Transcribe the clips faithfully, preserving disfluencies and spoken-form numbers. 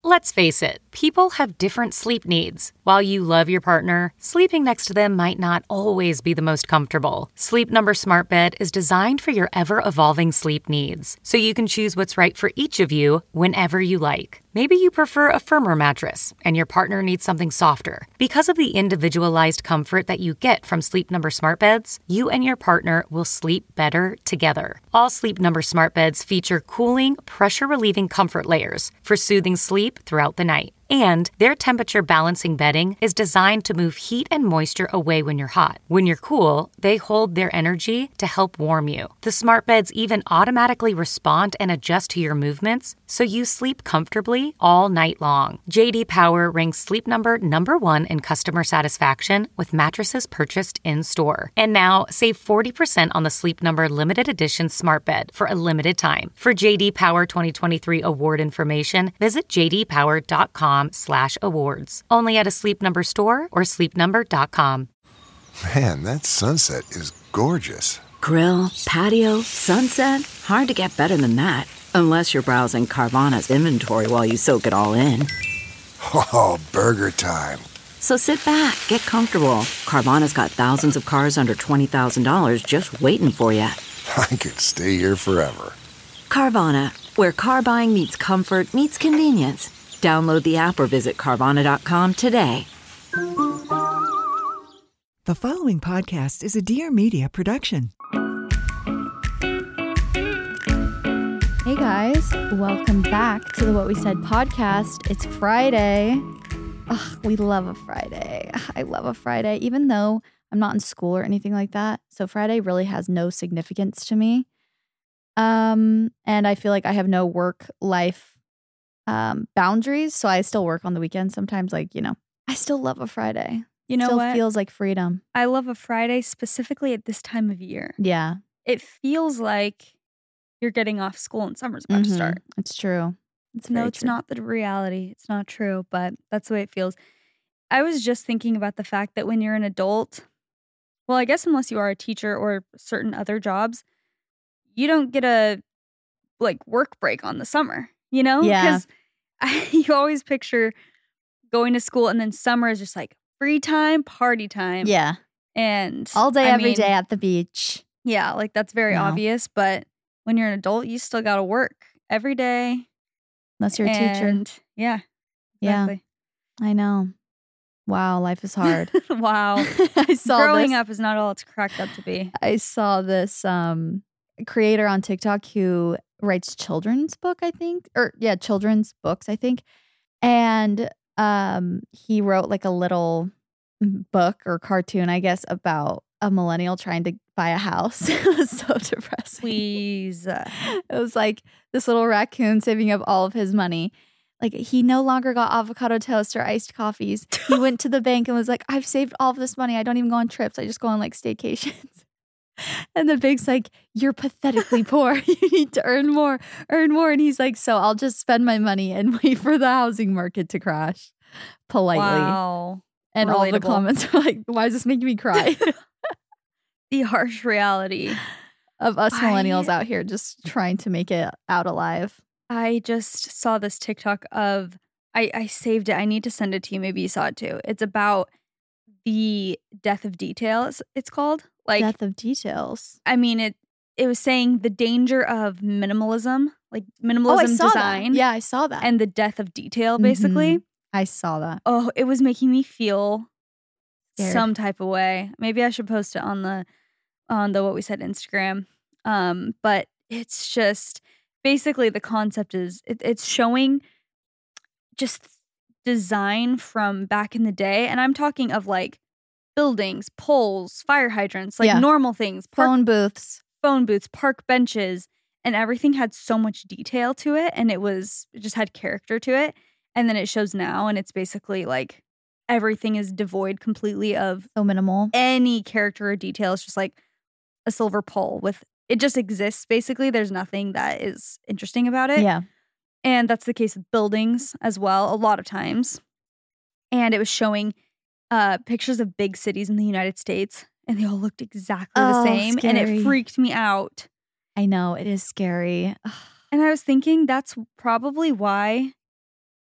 Let's face it, people have different sleep needs. While you love your partner, sleeping next to them might not always be the most comfortable. Sleep Number Smart Bed is designed for your ever-evolving sleep needs, so you can choose what's right for each of you whenever you like. Maybe you prefer a firmer mattress and your partner needs something softer. Because of the individualized comfort that you get from Sleep Number Smart Beds, you and your partner will sleep better together. All Sleep Number Smart Beds feature cooling, pressure-relieving comfort layers for soothing sleep throughout the night. And their temperature balancing bedding is designed to move heat and moisture away when you're hot. When you're cool, they hold their energy to help warm you. The smart beds even automatically respond and adjust to your movements, so you sleep comfortably all night long. J D Power ranks Sleep Number number one in customer satisfaction with mattresses purchased in-store. And now, save forty percent on the Sleep Number limited edition smart bed for a limited time. For J D Power twenty twenty-three award information, visit j d power dot com slash awards. Only at a Sleep Number store or sleep number dot com. Man, that sunset is gorgeous. Grill, patio, sunset. Hard to get better than that. Unless you're browsing Carvana's inventory while you soak it all in. Oh, burger time. So sit back, get comfortable. Carvana's got thousands of cars under twenty thousand dollars just waiting for you. I could stay here forever. Carvana, where car buying meets comfort meets convenience. Download the app or visit Carvana dot com today. The following podcast is a Dear Media production. Hey guys, welcome back to the What We Said podcast. It's Friday. Ugh, we love a Friday. I love a Friday, even though I'm not in school or anything like that. So Friday really has no significance to me. Um, and I feel like I have no work life um, boundaries. So I still work on the weekends. Sometimes, like, you know, I still love a Friday. You know still what? feels like freedom. I love a Friday specifically at this time of year. Yeah. It feels like you're getting off school and summer's about Mm-hmm. to start. It's true. It's no, very it's true. not the reality. It's not true, but that's the way it feels. I was just thinking about the fact that when you're an adult, well, I guess unless you are a teacher or certain other jobs, you don't get a like work break on the summer, you know? Yeah. Because you always picture going to school and then summer is just like free time, party time. Yeah. And All day, I every mean, day at the beach. Yeah, like that's very No. obvious, but when you're an adult, you still got to work every day. Unless you're a teacher. And yeah, Yeah. exactly. I know. Wow, life is hard. Wow. I saw Growing this. up is not all it's cracked up to be. I saw this um creator on TikTok who writes children's book, I think. Or yeah, children's books, I think. And um he wrote like a little book or cartoon, I guess, about a millennial trying to buy a house. It was so depressing. Please. It was like this little raccoon saving up all of his money. Like, he no longer got avocado toast or iced coffees. He went to the bank and was like, I've saved all of this money. I don't even go on trips. I just go on like staycations. And the bank's like, you're pathetically poor. You need to earn more, earn more. And he's like, so I'll just spend my money and wait for the housing market to crash politely. Wow. And all the Relatable. comments are like, why is this making me cry? The harsh reality. Of us I- millennials out here just trying to make it out alive. I just saw this TikTok of, I, I saved it. I need to send it to you. Maybe you saw it too. It's about the death of details, it's called. Like, Death of details. I mean, it it was saying the danger of minimalism, like Oh, I minimalism saw design. that. Yeah, I saw that. And the death of detail, basically. Mhm. I saw that. Oh, it was making me feel Scared. some type of way. Maybe I should post it on the on the What We Said Instagram. Um, but it's just basically the concept is it, it's showing just design from back in the day, and I'm talking of like buildings, poles, fire hydrants, like Yeah. normal things, park, Phone booths. phone booths, park benches, and everything had so much detail to it, and it was it just had character to it. And then it shows now, and it's basically like everything is devoid completely of So minimal. any character or detail. It's just like a silver pole with it just exists. Basically, there's nothing that is interesting about it. Yeah. And that's the case with buildings as well, a lot of times. And it was showing uh, pictures of big cities in the United States, and they all looked exactly the Oh, same. And scary. it freaked me out. I know. It is scary. Ugh. And I was thinking that's probably why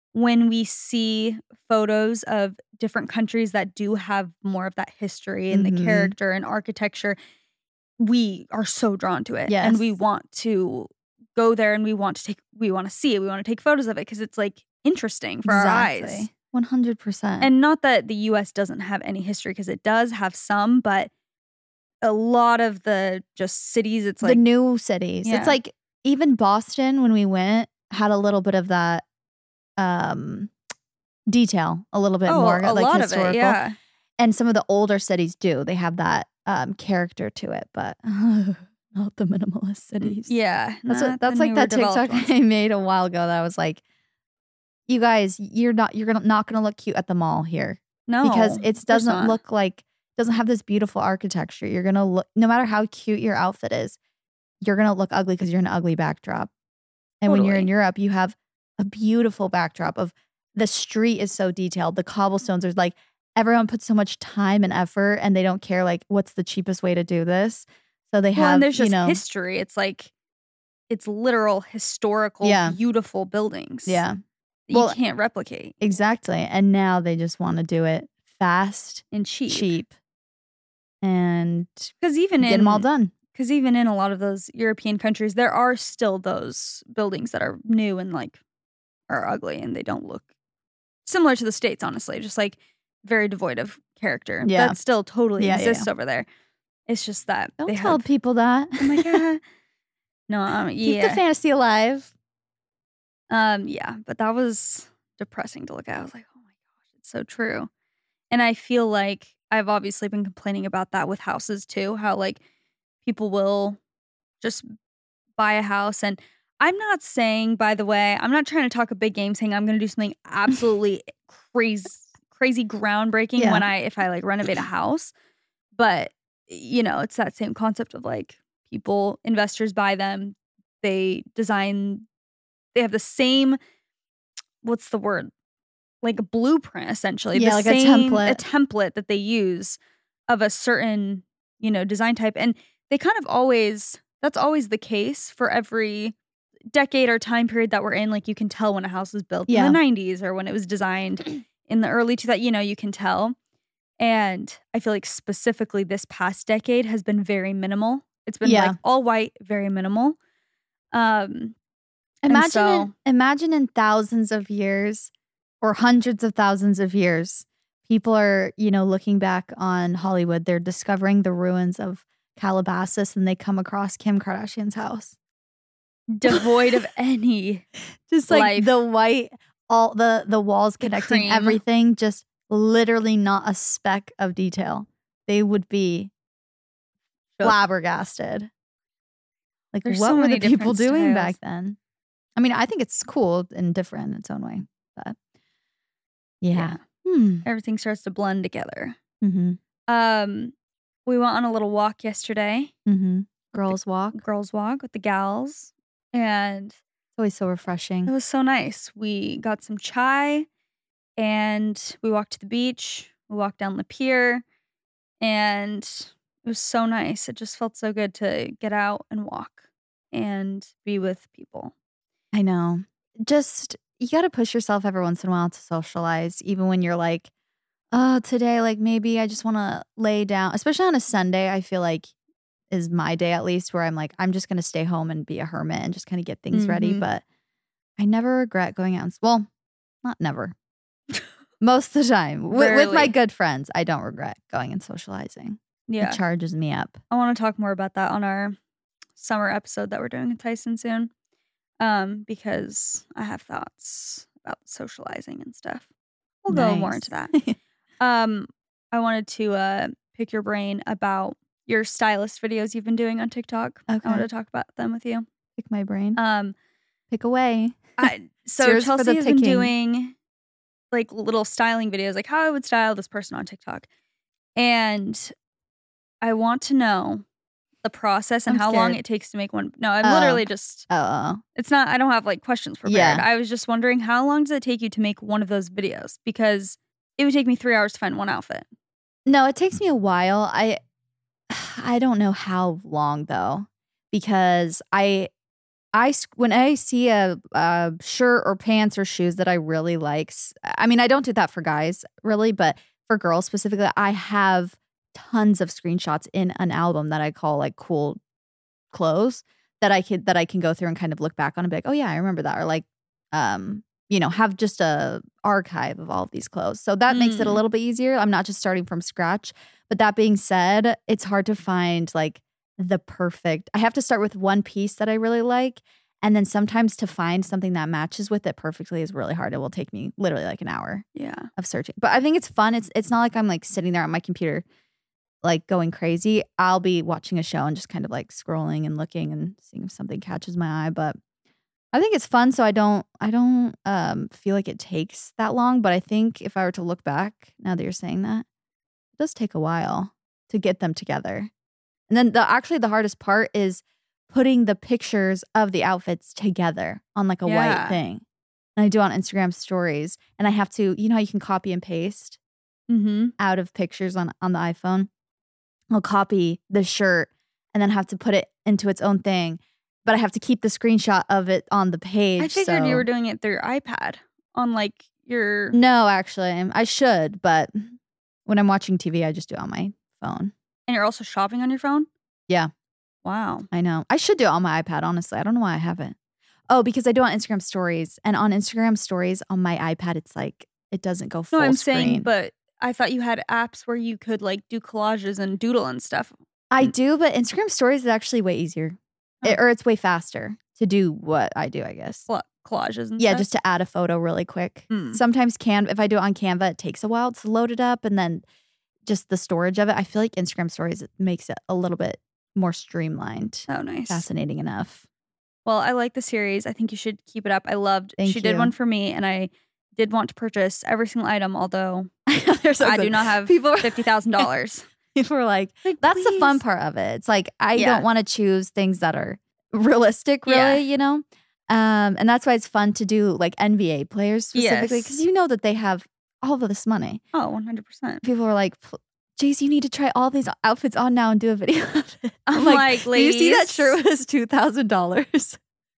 when we see photos of different countries that do have more of that history and Mhm. the character and architecture, we are so drawn to it. Yes. And we want to go there and we want to take, we want to see it. We want to take photos of it because it's like interesting for our eyes. one hundred percent. And not that the U S doesn't have any history, because it does have some, but a lot of the just cities, it's the like, new cities. Yeah. It's like even Boston, when we went, had a little bit of that um, detail, a little bit oh, more a like lot historical. of it, yeah. And some of the older cities do. They have that um, character to it, but not the minimalist cities. Yeah. That's not what, that's the like newer that developed TikTok ones. I made a while ago that I was like, you guys, you're not you're gonna not gonna look cute at the mall here. No. Because of it course doesn't not. look like doesn't have this beautiful architecture. You're gonna look, no matter how cute your outfit is, you're gonna look ugly because you're an ugly backdrop. And when you're in Totally. Europe, you have a beautiful backdrop of the street is so detailed. The cobblestones are like everyone puts so much time and effort, and they don't care like what's the cheapest way to do this. So they Well, have and there's you just know history. It's like, it's literal, historical, Yeah. beautiful buildings. yeah, that Well, you can't replicate. exactly. And now they just want to do it fast, And cheap. cheap, and Because even get in them all done. Because even in a lot of those European countries, there are still those buildings that are new and like are ugly and they don't look similar to the States, honestly, just like very devoid of character. Yeah. That still totally Yeah, yeah, exists over there. It's just that Don't they tell have. people that. I'm like, ah. no, um, Keep yeah, the fantasy alive. um, yeah, but that was depressing to look at. I was like, oh my gosh, it's so true. And I feel like I've obviously been complaining about that with houses too, how like people will just buy a house. And I'm not saying, by the way, I'm not trying to talk a big game saying I'm going to do something absolutely crazy, crazy groundbreaking Yeah. when I, if I like renovate a house. But, you know, it's that same concept of like people, investors buy them, they design, they have the same, what's the word? Like a blueprint, essentially. Yeah, the like a same, template. A template that they use of a certain, you know, design type. And they kind of always, that's always the case for every decade or time period that we're in. Like you can tell when a house was built Yeah. in the nineties or when it was designed in the early two thousands, you know, you can tell. And I feel like specifically this past decade has been very minimal. It's been Yeah. like all white, very minimal. Um, And Imagine, so- in, imagine in thousands of years or hundreds of thousands of years, people are, you know, looking back on Hollywood. They're discovering the ruins of Calabasas and they come across Kim Kardashian's house. devoid of any. Just like Life. the white, all the, the walls The connecting cream. everything, just literally not a speck of detail. They would be Shook. flabbergasted. Like, There's what so were many the people different doing styles. back then? I mean, I think it's cool and different in its own way, but yeah. Hmm. Everything starts to blend together. Mm-hmm. Um, we went on a little walk yesterday, Mm-hmm. Girls walk. It's girls walk with the gals, and always so it refreshing. was so nice. We got some chai and we walked to the beach. We walked down the pier and it was so nice. It just felt so good to get out and walk and be with people. I know. Just, you got to push yourself every once in a while to socialize, even when you're like, oh, today, like maybe I just want to lay down, especially on a Sunday. I feel like is my day at least where I'm like, I'm just going to stay home and be a hermit and just kind of get things ready. Mhm. But I never regret going out. And, well, not never. Most of the time. With, with my Rarely. good friends, I don't regret going and socializing. Yeah. It charges me up. I want to talk more about that on our summer episode that we're doing with Tyson soon. Um, because I have thoughts about socializing and stuff. We'll go more Nice. into that. Um, I wanted to uh pick your brain about your stylist videos you've been doing on TikTok. Okay. I wanted to talk about them with you. Pick my brain. Um, Pick away. I, so yours for the Chelsea has been picking. doing like little styling videos, like how I would style this person on TikTok, and I want to know the process and I'm how long scared. it takes to make one. No, I'm Oh. literally just. Oh, It's not. I don't have like questions prepared. Yeah. I was just wondering how long does it take you to make one of those videos? Because it would take me three hours to find one outfit. no, it takes me a while. I I don't know how long though, because I I when I see a, a shirt or pants or shoes that I really like, I mean, I don't do that for guys really, but for girls specifically, I have tons of screenshots in an album that I call like cool clothes that I could that I can go through and kind of look back on and be like, oh yeah, I remember that, or like, um, you know, have just a archive of all of these clothes. So that mm. makes it a little bit easier. I'm not just starting from scratch. But that being said, it's hard to find like the perfect. I have to start with one piece that I really like. And then sometimes to find something that matches with it perfectly is really hard. It will take me literally like an hour yeah. of searching. But I think it's fun. It's it's not like I'm like sitting there on my computer like going crazy. I'll be watching a show and just kind of like scrolling and looking and seeing if something catches my eye. But I think it's fun. So I don't I don't um, feel like it takes that long. But I think if I were to look back, now that you're saying that, it does take a while to get them together. And then the actually the hardest part is putting the pictures of the outfits together on like a Yeah. white thing. And I do on Instagram stories. And I have to, you know how you can copy and paste Mm-hmm. out of pictures on, on the iPhone? I'll copy the shirt and then have to put it into its own thing. But I have to keep the screenshot of it on the page. I figured so- you were doing it through your iPad on like your. No, actually, I should. But when I'm watching T V, I just do it on my phone. And you're also shopping on your phone? Yeah. Wow. I know. I should do it on my iPad, honestly. I don't know why I haven't. Oh, because I do it on Instagram stories. And on Instagram stories on my iPad, it's like, it doesn't go full No, I'm screen. saying, but I thought you had apps where you could like do collages and doodle and stuff. I do, but Instagram stories is actually way easier. Oh. It, or it's way faster to do what I do, I guess. Coll- collages and Yeah, stuff? just to add a photo really quick. Hmm. Sometimes Canva, if I do it on Canva, it takes a while to load it up. And then just the storage of it, I feel like Instagram stories it makes it a little bit more streamlined. Oh, nice. Fascinating enough. Well, I like the series. I think you should keep it up. I loved. Thank she did you. one for me, and I did want to purchase every single item. Although They're so I good. do not have People are- fifty thousand dollars. People are like, Like, that's the fun please. part of it. It's like, I Yeah. don't want to choose things that are realistic, really, Yeah. you know? Um, and that's why it's fun to do like N B A players specifically, Yes. because you know that they have all of this money. Oh, one hundred percent. People are like, Jace, you need to try all these outfits on now and do a video of it. I'm like, do you see that ladies. shirt was two thousand dollars?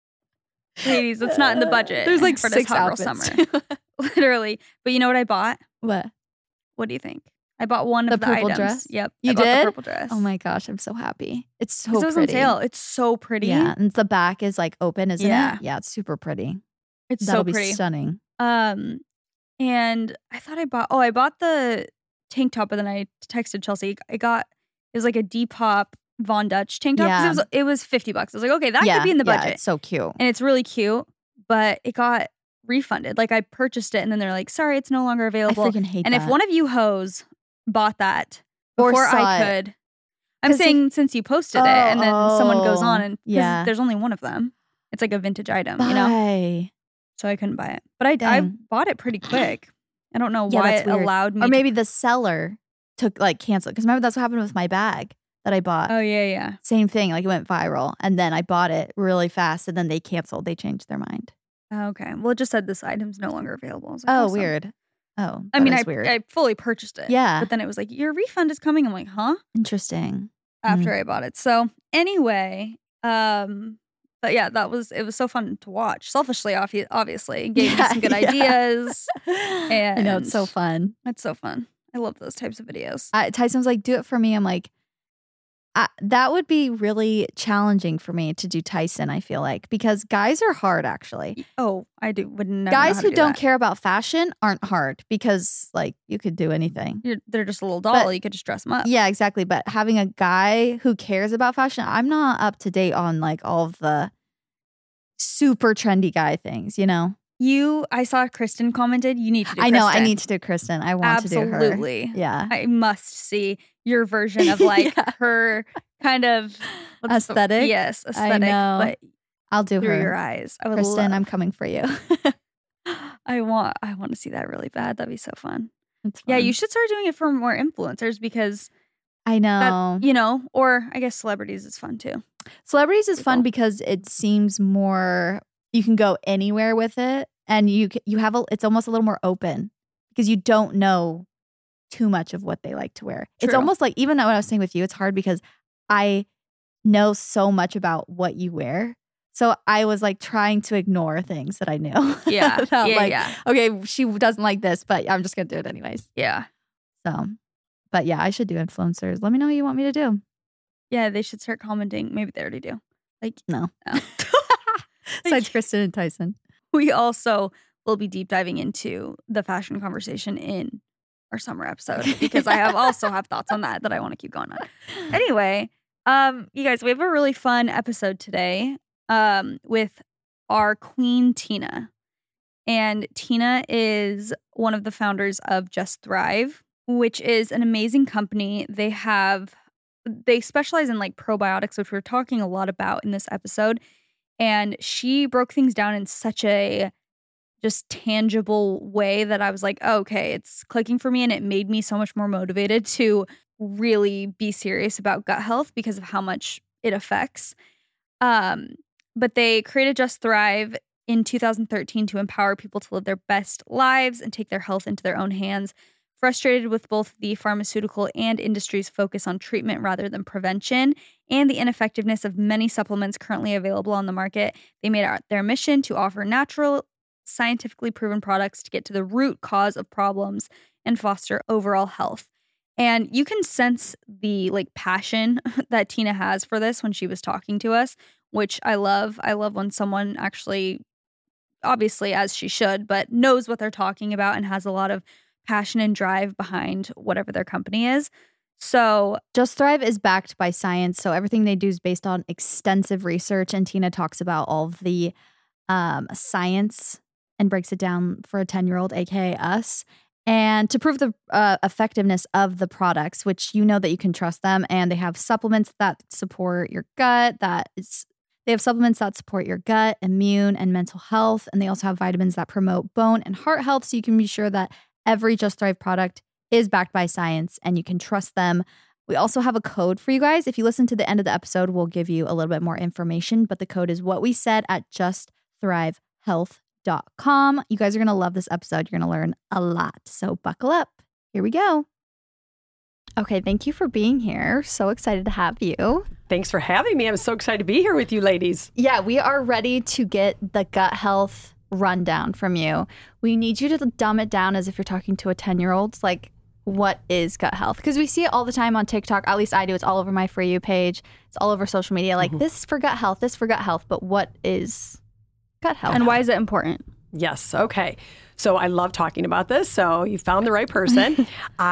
Ladies, it's not in the budget. There's like for six this hot girl outfits. summer. Literally. But you know what I bought? What? What do you think? I bought one The of the purple items. dress? Yep. You I bought did? the purple dress. Oh my gosh, I'm so happy. It's so 'Cause it was on pretty. sale. It's so pretty. Yeah, and the back is like open, isn't Yeah. it? Yeah, it's super pretty. It's That'll so be pretty. stunning. Um, and I thought I bought. Oh, I bought the tank top, but then I texted Chelsea. I got it was like a Depop Von Dutch tank top. 'cause Yeah. It was it was fifty bucks. I was like, okay, that yeah, could be in the yeah, budget, it's so cute. and it's really cute. But it got refunded. Like I purchased it, and then they're like, sorry, it's no longer I available. freaking hate and that. if one of you hoes bought that Or before saw I it. could, I'm 'Cause if- saying since you posted it, and then someone goes Oh, on and 'cause yeah. there's only one of them. It's like a vintage item, you know. Bye. So I couldn't buy it, but I I Dang. bought it pretty quick. I don't know Yeah, why that's it weird. allowed me. Or to- maybe the seller took like canceled. Because remember that's what happened with my bag that I bought. oh yeah, yeah. Same thing. Like it went viral, and then I bought it really fast, and then they canceled. They changed their mind. Oh, okay. Well, it just said this item's no longer available. I was like, Oh, awesome. weird. Oh, I that mean, is I weird. I fully purchased it. Yeah. But then it was like your refund is coming. I'm like, huh? Interesting. After I bought it. So anyway, um, but yeah, that was it was so fun to watch. Selfishly, obvi- obviously, it gave me Yeah, some good yeah. ideas. I know it's so And- fun. It's so fun. I love those types of videos. I, Tyson was like, "Do it for me." I'm like, I, that would be really challenging for me to do Tyson. I feel like because guys are hard, actually. Oh, I do would never. know Guys how who to do don't that. care about fashion aren't hard because like you could do anything. You're, they're just a little doll. But- you could just dress them up. Yeah, exactly. But having a guy who cares about fashion, I'm not up to date on like all of the super trendy guy things, you know? You, I saw Kristen commented. You need to do. I know I Kristen. need to do Kristen. I want to do her. Absolutely. Yeah. I must see your version of like Yeah. her kind of what's the- Aesthetic? yes, I aesthetic. know. But I'll do through her. your eyes, I would Kristen, love. I'm coming for you. I want. I want to see that really bad. That'd be so fun. It's Yeah, fun. you should start doing it for more influencers because I know. that, you know, or I guess celebrities is fun too. Celebrities is fun People. because it seems more you can go anywhere with it and you c- you have a it's almost a little more open because you don't know too much of what they like to wear. It's True. almost like even what I was saying with you, it's hard because I know so much about what you wear. So I was like trying to ignore things that I knew. Yeah. About, yeah. like, yeah. okay, she doesn't like this, but I'm just going to do it anyways. Yeah. So, but yeah, I should do influencers. Let me know what you want me to do. Yeah. They should start commenting. Maybe they already do. Like, No. no. Besides Kristen and Tyson. We also will be deep diving into the fashion conversation in our summer episode because I have also have thoughts on that that I want to keep going on. Anyway, um, you guys, we have a really fun episode today um, with our queen, Tina. And Tina is one of the founders of Just Thrive, which is an amazing company. They have, they specialize in like probiotics, which we're talking a lot about in this episode. And she broke things down in such a just tangible way that I was like, oh, okay, it's clicking for me. And it made me so much more motivated to really be serious about gut health because of how much it affects. Um, but they created Just Thrive in two thousand thirteen to empower people to live their best lives and take their health into their own hands. Frustrated with both the pharmaceutical and industry's focus on treatment rather than prevention and the ineffectiveness of many supplements currently available on the market, they made it their mission to offer natural, scientifically proven products to get to the root cause of problems and foster overall health. And you can sense the like passion that Tina has for this when she was talking to us, which I love. I love when someone actually, obviously as she should, but knows what they're talking about and has a lot of passion and drive behind whatever their company is. So Just Thrive is backed by science. So everything they do is based on extensive research. And Tina talks about all of the um, science and breaks it down for a ten-year-old, A K A us. And to prove the uh, effectiveness of the products, which you know that you can trust them. And they have supplements that support your gut. That is, they have supplements that support your gut, immune, and mental health. And they also have vitamins that promote bone and heart health. So you can be sure that every Just Thrive product is backed by science and you can trust them. We also have a code for you guys. If you listen to the end of the episode, we'll give you a little bit more information. But the code is what we said at just thrive health dot com. You guys are going to love this episode. You're going to learn a lot. So buckle up. Here we go. Okay, thank you for being here. So excited to have you. Thanks for having me. I'm so excited to be here with you ladies. Yeah, we are ready to get the gut health rundown from you. We need you to dumb it down as if you're talking to a ten-year-old. Like, what is gut health? Because we see it all the time on TikTok. At least I do. It's all over my For You page. It's all over social media. Like, mm-hmm. this is for gut health. This is for gut health. But what is gut health? And why is it important? Yes. Okay. So I love talking about this. So you found the right person.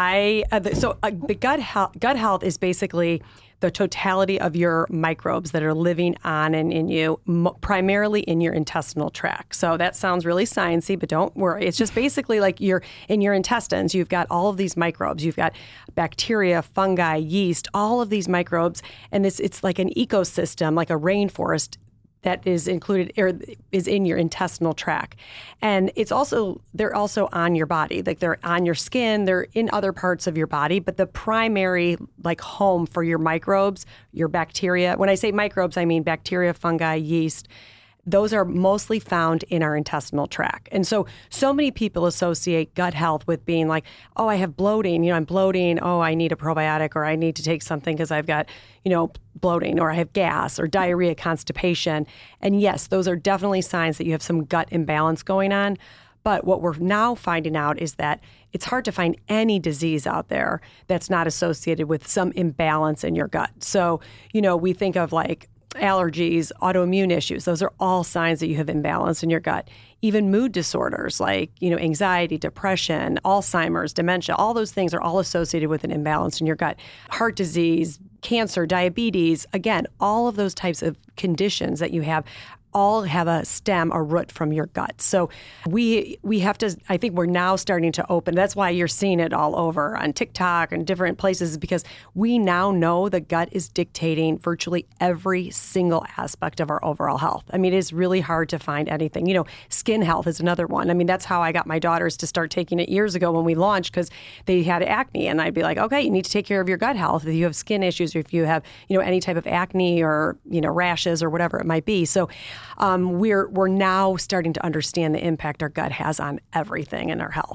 I uh, the, so uh, the gut health, gut health is basically the totality of your microbes that are living on and in you, m- primarily in your intestinal tract. So that sounds really sciencey, but don't worry. It's just basically like you're in your intestines. You've got all of these microbes. You've got bacteria, fungi, yeast, all of these microbes, and this it's like an ecosystem, like a rainforest that is included or is in your intestinal tract. And it's also, they're also on your body. Like they're on your skin, they're in other parts of your body, but the primary like home for your microbes, your bacteria, when I say microbes, I mean bacteria, fungi, yeast, those are mostly found in our intestinal tract. And so, so many people associate gut health with being like, oh, I have bloating, you know, I'm bloating. Oh, I need a probiotic or I need to take something because I've got, you know, bloating or I have gas or diarrhea, constipation. And yes, those are definitely signs that you have some gut imbalance going on. But what we're now finding out is that it's hard to find any disease out there that's not associated with some imbalance in your gut. So, you know, we think of like allergies, autoimmune issues, those are all signs that you have imbalance in your gut. Even mood disorders like, you know, anxiety, depression, Alzheimer's, dementia, all those things are all associated with an imbalance in your gut. Heart disease, cancer, diabetes, again, all of those types of conditions that you have all have a stem, a root from your gut. So we we have to, I think we're now starting to open. That's why you're seeing it all over on TikTok and different places, because we now know the gut is dictating virtually every single aspect of our overall health. I mean, it's really hard to find anything. You know, skin health is another one. I mean, that's how I got my daughters to start taking it years ago when we launched, because they had acne. And I'd be like, okay, you need to take care of your gut health. If you have skin issues or if you have, you know, any type of acne or, you know, rashes or whatever it might be. So Um, we're we're now starting to understand the impact our gut has on everything in our health.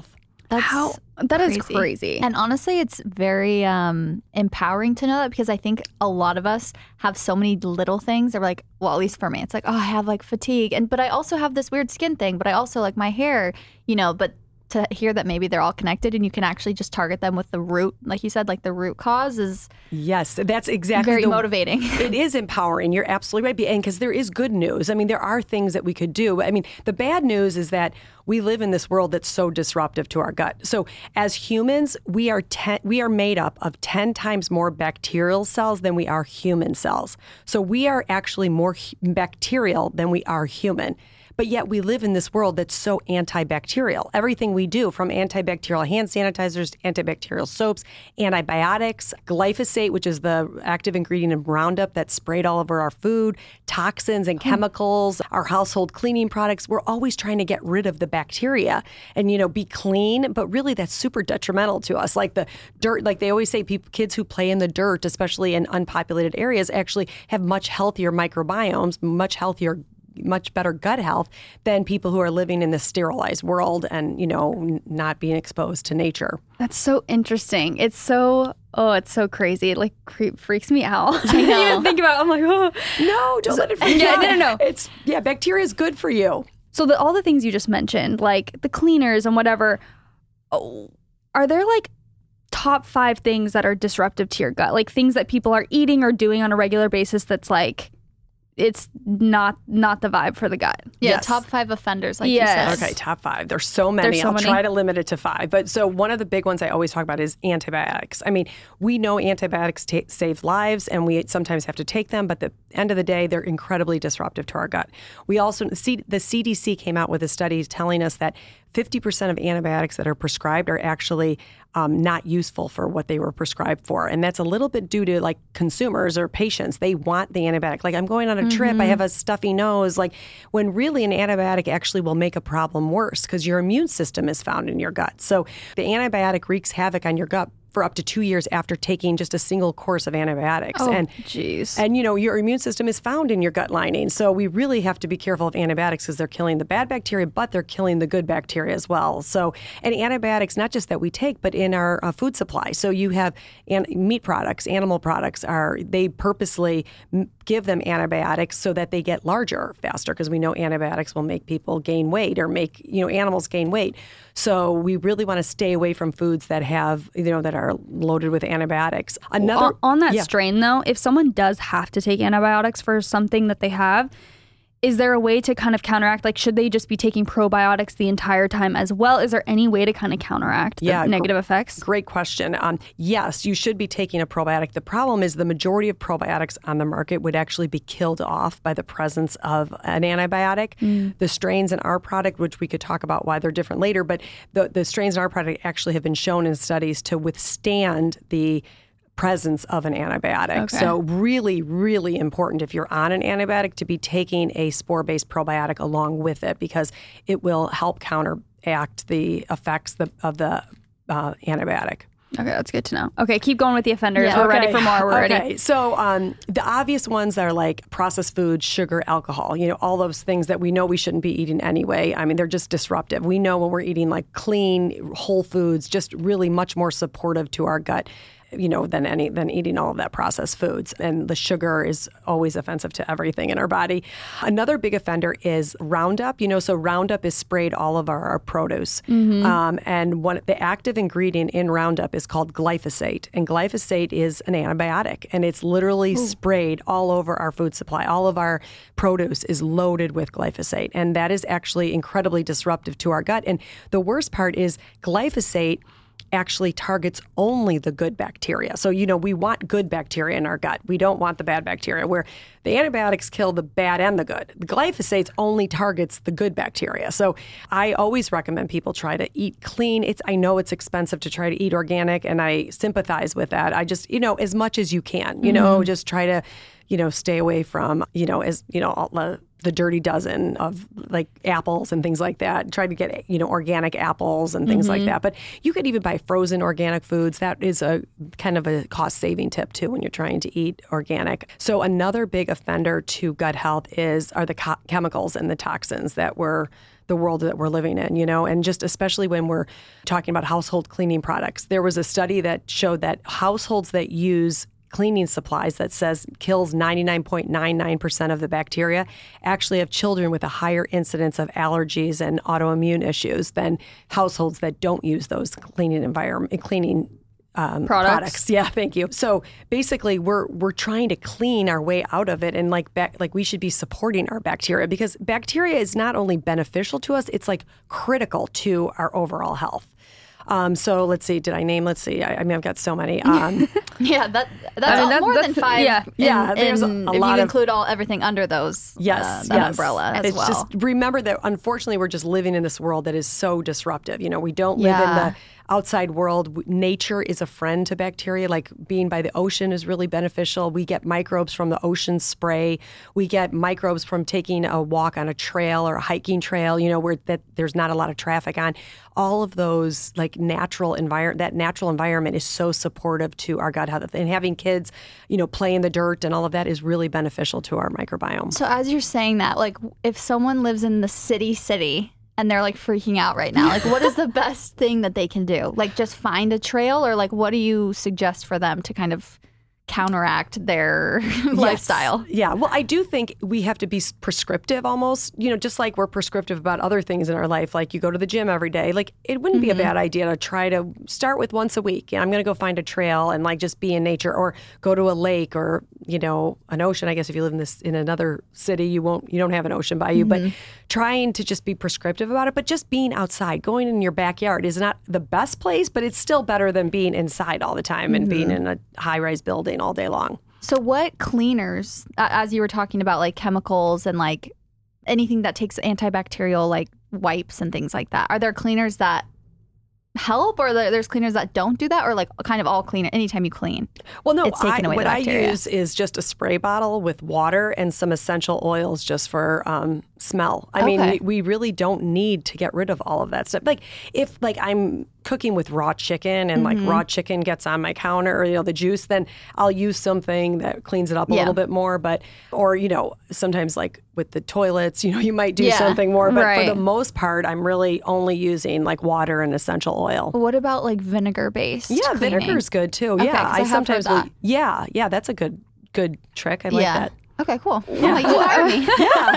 That's How that is crazy. And honestly, it's very um, empowering to know that, because I think a lot of us have so many little things that we're like, well, at least for me, it's like, oh, I have like fatigue, and but I also have this weird skin thing, but I also like my hair, you know, but to hear that maybe they're all connected and you can actually just target them with the root, like you said, like the root cause is yes, that's exactly very the, motivating. It is empowering. You're absolutely right. And because there is good news. I mean, there are things that we could do. I mean, the bad news is that we live in this world that's so disruptive to our gut. So as humans, we are ten, we are made up of ten times more bacterial cells than we are human cells. So we are actually more hu- bacterial than we are human. But yet we live in this world that's so antibacterial. Everything we do, from antibacterial hand sanitizers, antibacterial soaps, antibiotics, glyphosate, which is the active ingredient in Roundup that's sprayed all over our food, toxins and chemicals, our household cleaning products. We're always trying to get rid of the bacteria and, you know, be clean. But really, that's super detrimental to us. Like the dirt, like they always say, people, kids who play in the dirt, especially in unpopulated areas, actually have much healthier microbiomes, much healthier much better gut health than people who are living in this sterilized world and, you know, n- not being exposed to nature. That's so interesting. It's so, oh, it's so crazy. It like creep, freaks me out. I know. Even think about it, I'm like, oh. No, don't let it freak you Yeah, out. no, no, no. It's, yeah, bacteria is good for you. So the, all the things you just mentioned, like the cleaners and whatever, oh, are there like top five things that are disruptive to your gut? Like things that people are eating or doing on a regular basis that's like, it's not not the vibe for the gut. Yeah, Yes. top five offenders, like Yes. you said. Okay, top five. There's so many. There's so I'll many. try to limit it to five. But so one of the big ones I always talk about is antibiotics. I mean, we know antibiotics ta save lives, and we sometimes have to take them. But at the end of the day, they're incredibly disruptive to our gut. We also see the C D C came out with a study telling us that fifty percent of antibiotics that are prescribed are actually um, not useful for what they were prescribed for. And that's a little bit due to like consumers or patients. They want the antibiotic. Like, I'm going on a mm-hmm. trip, I have a stuffy nose. Like, when really an antibiotic actually will make a problem worse because your immune system is found in your gut. So the antibiotic wreaks havoc on your gut for up to two years after taking just a single course of antibiotics. Oh, and, jeez. And, you know, your immune system is found in your gut lining. So we really have to be careful of antibiotics because they're killing the bad bacteria, but they're killing the good bacteria as well. So, and antibiotics, not just that we take, but in our uh, food supply. So you have an, meat products, animal products, are they purposely m- give them antibiotics so that they get larger faster, because we know antibiotics will make people gain weight or make, you know, animals gain weight. So we really want to stay away from foods that have, you know, that are loaded with antibiotics. Another on, on that yeah. strain, though, if someone does have to take antibiotics for something that they have, is there a way to kind of counteract? Like, should they just be taking probiotics the entire time as well? Is there any way to kind of counteract the yeah, negative gr- effects? Great question. Um, yes, you should be taking a probiotic. The problem is the majority of probiotics on the market would actually be killed off by the presence of an antibiotic. Mm. The strains in our product, which we could talk about why they're different later, but the, the strains in our product actually have been shown in studies to withstand the presence of an antibiotic. Okay. So really, really important if you're on an antibiotic to be taking a spore-based probiotic along with it, because it will help counteract the effects of the uh, antibiotic. Okay, that's good to know. Okay, keep going with the offenders. Yeah. We're Okay. ready for more. We're okay. ready. So um, the obvious ones are like processed foods, sugar, alcohol, you know, all those things that we know we shouldn't be eating anyway. I mean, they're just disruptive. We know when we're eating like clean, whole foods, just really much more supportive to our gut, you know, than any than eating all of that processed foods. And the sugar is always offensive to everything in our body. Another big offender is Roundup. You know, so Roundup is sprayed all of our, our produce. Mm-hmm. Um, and one the active ingredient in Roundup is called glyphosate. And glyphosate is an antibiotic. And it's literally Ooh. sprayed all over our food supply. All of our produce is loaded with glyphosate. And that is actually incredibly disruptive to our gut. And the worst part is glyphosate actually targets only the good bacteria. So, you know, we want good bacteria in our gut. We don't want the bad bacteria, where the antibiotics kill the bad and the good. The glyphosate only targets the good bacteria. So I always recommend people try to eat clean. It's I know it's expensive to try to eat organic, and I sympathize with that. I just, you know, as much as you can, you mm-hmm. know, just try to, you know, stay away from, you know, as, you know, all the the dirty dozen of like apples and things like that. Try to get, you know, organic apples and things mm-hmm. like that. But you could even buy frozen organic foods. That is a kind of a cost saving tip too when you're trying to eat organic. So another big offender to gut health is are the co- chemicals and the toxins that we're the world that we're living in, you know, and just especially when we're talking about household cleaning products. There was a study that showed that households that use cleaning supplies that says kills ninety-nine point nine nine percent of the bacteria actually have children with a higher incidence of allergies and autoimmune issues than households that don't use those cleaning environment cleaning Um, products. products. Yeah, thank you. So basically, we're we're trying to clean our way out of it, and like back, like we should be supporting our bacteria, because bacteria is not only beneficial to us; it's like critical to our overall health. Um, so let's see. Did I name? Let's see. I, I mean, I've got so many. Um, Yeah, that that's I mean, all, that- more that's- than five. yeah. in- Yeah, there's a- in- a if lot you of- include all everything under those. Yes, uh, that yes. umbrella as it's well. just remember that unfortunately we're just living in this world that is so disruptive. You know, we don't live in Yeah. the outside world. W- Nature is a friend to bacteria. Like being by the ocean is really beneficial. We get microbes from the ocean spray. We get microbes from taking a walk on a trail or a hiking trail, you know, where that there's not a lot of traffic on. All of those like natural environment, that natural environment is so supportive to our gut health. And having kids, you know, play in the dirt and all of that is really beneficial to our microbiome. So as you're saying that, like if someone lives in the city city and they're like freaking out right now, like what is the best thing that they can do? Like just find a trail, or like what do you suggest for them to kind of counteract their lifestyle? Yeah. Well, I do think we have to be s- prescriptive almost, you know, just like we're prescriptive about other things in our life. Like you go to the gym every day. Like it wouldn't be a bad idea to try to start with once a week. I'm going to go find a trail and like just be in nature, or go to a lake or, you know, an ocean. I guess if you live in this in another city, you won't, you don't have an ocean by you, but trying to just be prescriptive about it. But just being outside, going in your backyard is not the best place, but it's still better than being inside all the time and being in a high rise building all day long. So what cleaners, uh, as you were talking about like chemicals and like anything that takes antibacterial like wipes and things like that, are there cleaners that help, or there- there's cleaners that don't do that, or like kind of all cleaner anytime you clean? Well, no, It's taking I, away the what I bacteria. use is just a spray bottle with water and some essential oils just for um, smell. I mean, Okay. we, we really don't need to get rid of all of that stuff. Like if like I'm cooking with raw chicken and Mm-hmm. like raw chicken gets on my counter, or, you know, the juice, then I'll use something that cleans it up a Yeah. little bit more. But, or, you know, sometimes like with the toilets, you know, you might do Yeah, something more. But right. for the most part, I'm really only using like water and essential oil. What about like vinegar based? Yeah, vinegar's good too. Okay, Yeah, 'cause I I have sometimes heard will. that. Yeah, yeah, that's a good good trick. I like yeah. that. Okay, cool. Yeah, you hired me.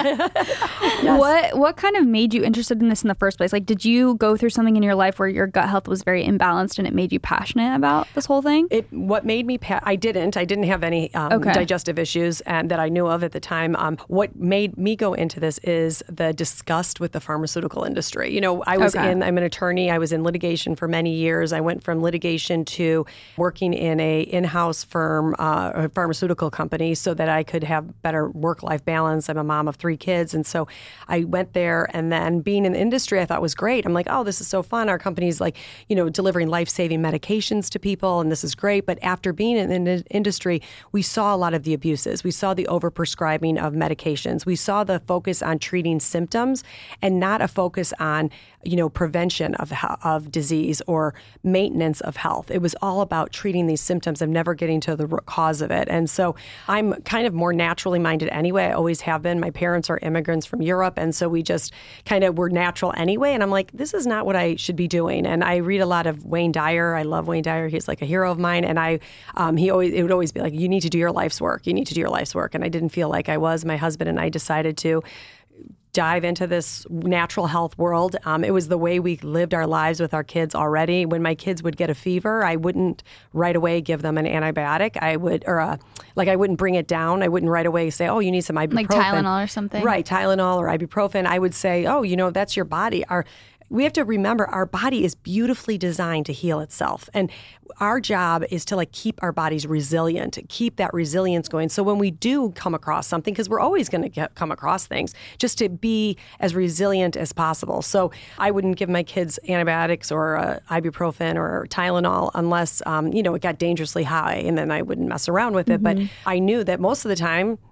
What what kind of made you interested in this in the first place? Like, did you go through something in your life where your gut health was very imbalanced and it made you passionate about this whole thing? It what made me pa- I didn't I didn't have any um, Okay. digestive issues and that I knew of at the time. Um, what made me go into this is the disgust with the pharmaceutical industry. You know, I was Okay. in I'm an attorney. I was in litigation for many years. I went from litigation to working in a in-house firm, uh, a pharmaceutical company, so that I could have better work-life balance. I'm a mom of three kids, and so I went there. And then being in the industry, I thought was great. I'm like, oh, this is so fun. Our company's like, you know, delivering life-saving medications to people, and this is great. But after being in the industry, we saw a lot of the abuses. We saw the overprescribing of medications. We saw the focus on treating symptoms and not a focus on, you know, prevention of of disease or maintenance of health. It was all about treating these symptoms and never getting to the root cause of it. And so I'm kind of more naturally minded anyway. I always have been. My parents are immigrants from Europe, and so we just kind of were natural anyway. And I'm like, this is not what I should be doing. And I read a lot of Wayne Dyer. I love Wayne Dyer. He's like a hero of mine. And I, um, he always, it would always be like, you need to do your life's work. You need to do your life's work. And I didn't feel like I was. My husband and I decided to dive into this natural health world. Um, it was the way we lived our lives with our kids already. When my kids would get a fever, I wouldn't right away give them an antibiotic. I would, or a, like I wouldn't bring it down. I wouldn't right away say, oh, you need some ibuprofen. Like Tylenol or something? Right, Tylenol or ibuprofen. I would say, oh, you know, that's your body. Our We have to remember our body is beautifully designed to heal itself. And our job is to like keep our bodies resilient, keep that resilience going. So when we do come across something, because we're always going to come across things, just to be as resilient as possible. So I wouldn't give my kids antibiotics or uh, ibuprofen or Tylenol unless, um, you know, it got dangerously high, and then I wouldn't mess around with it. But I knew that most of the time,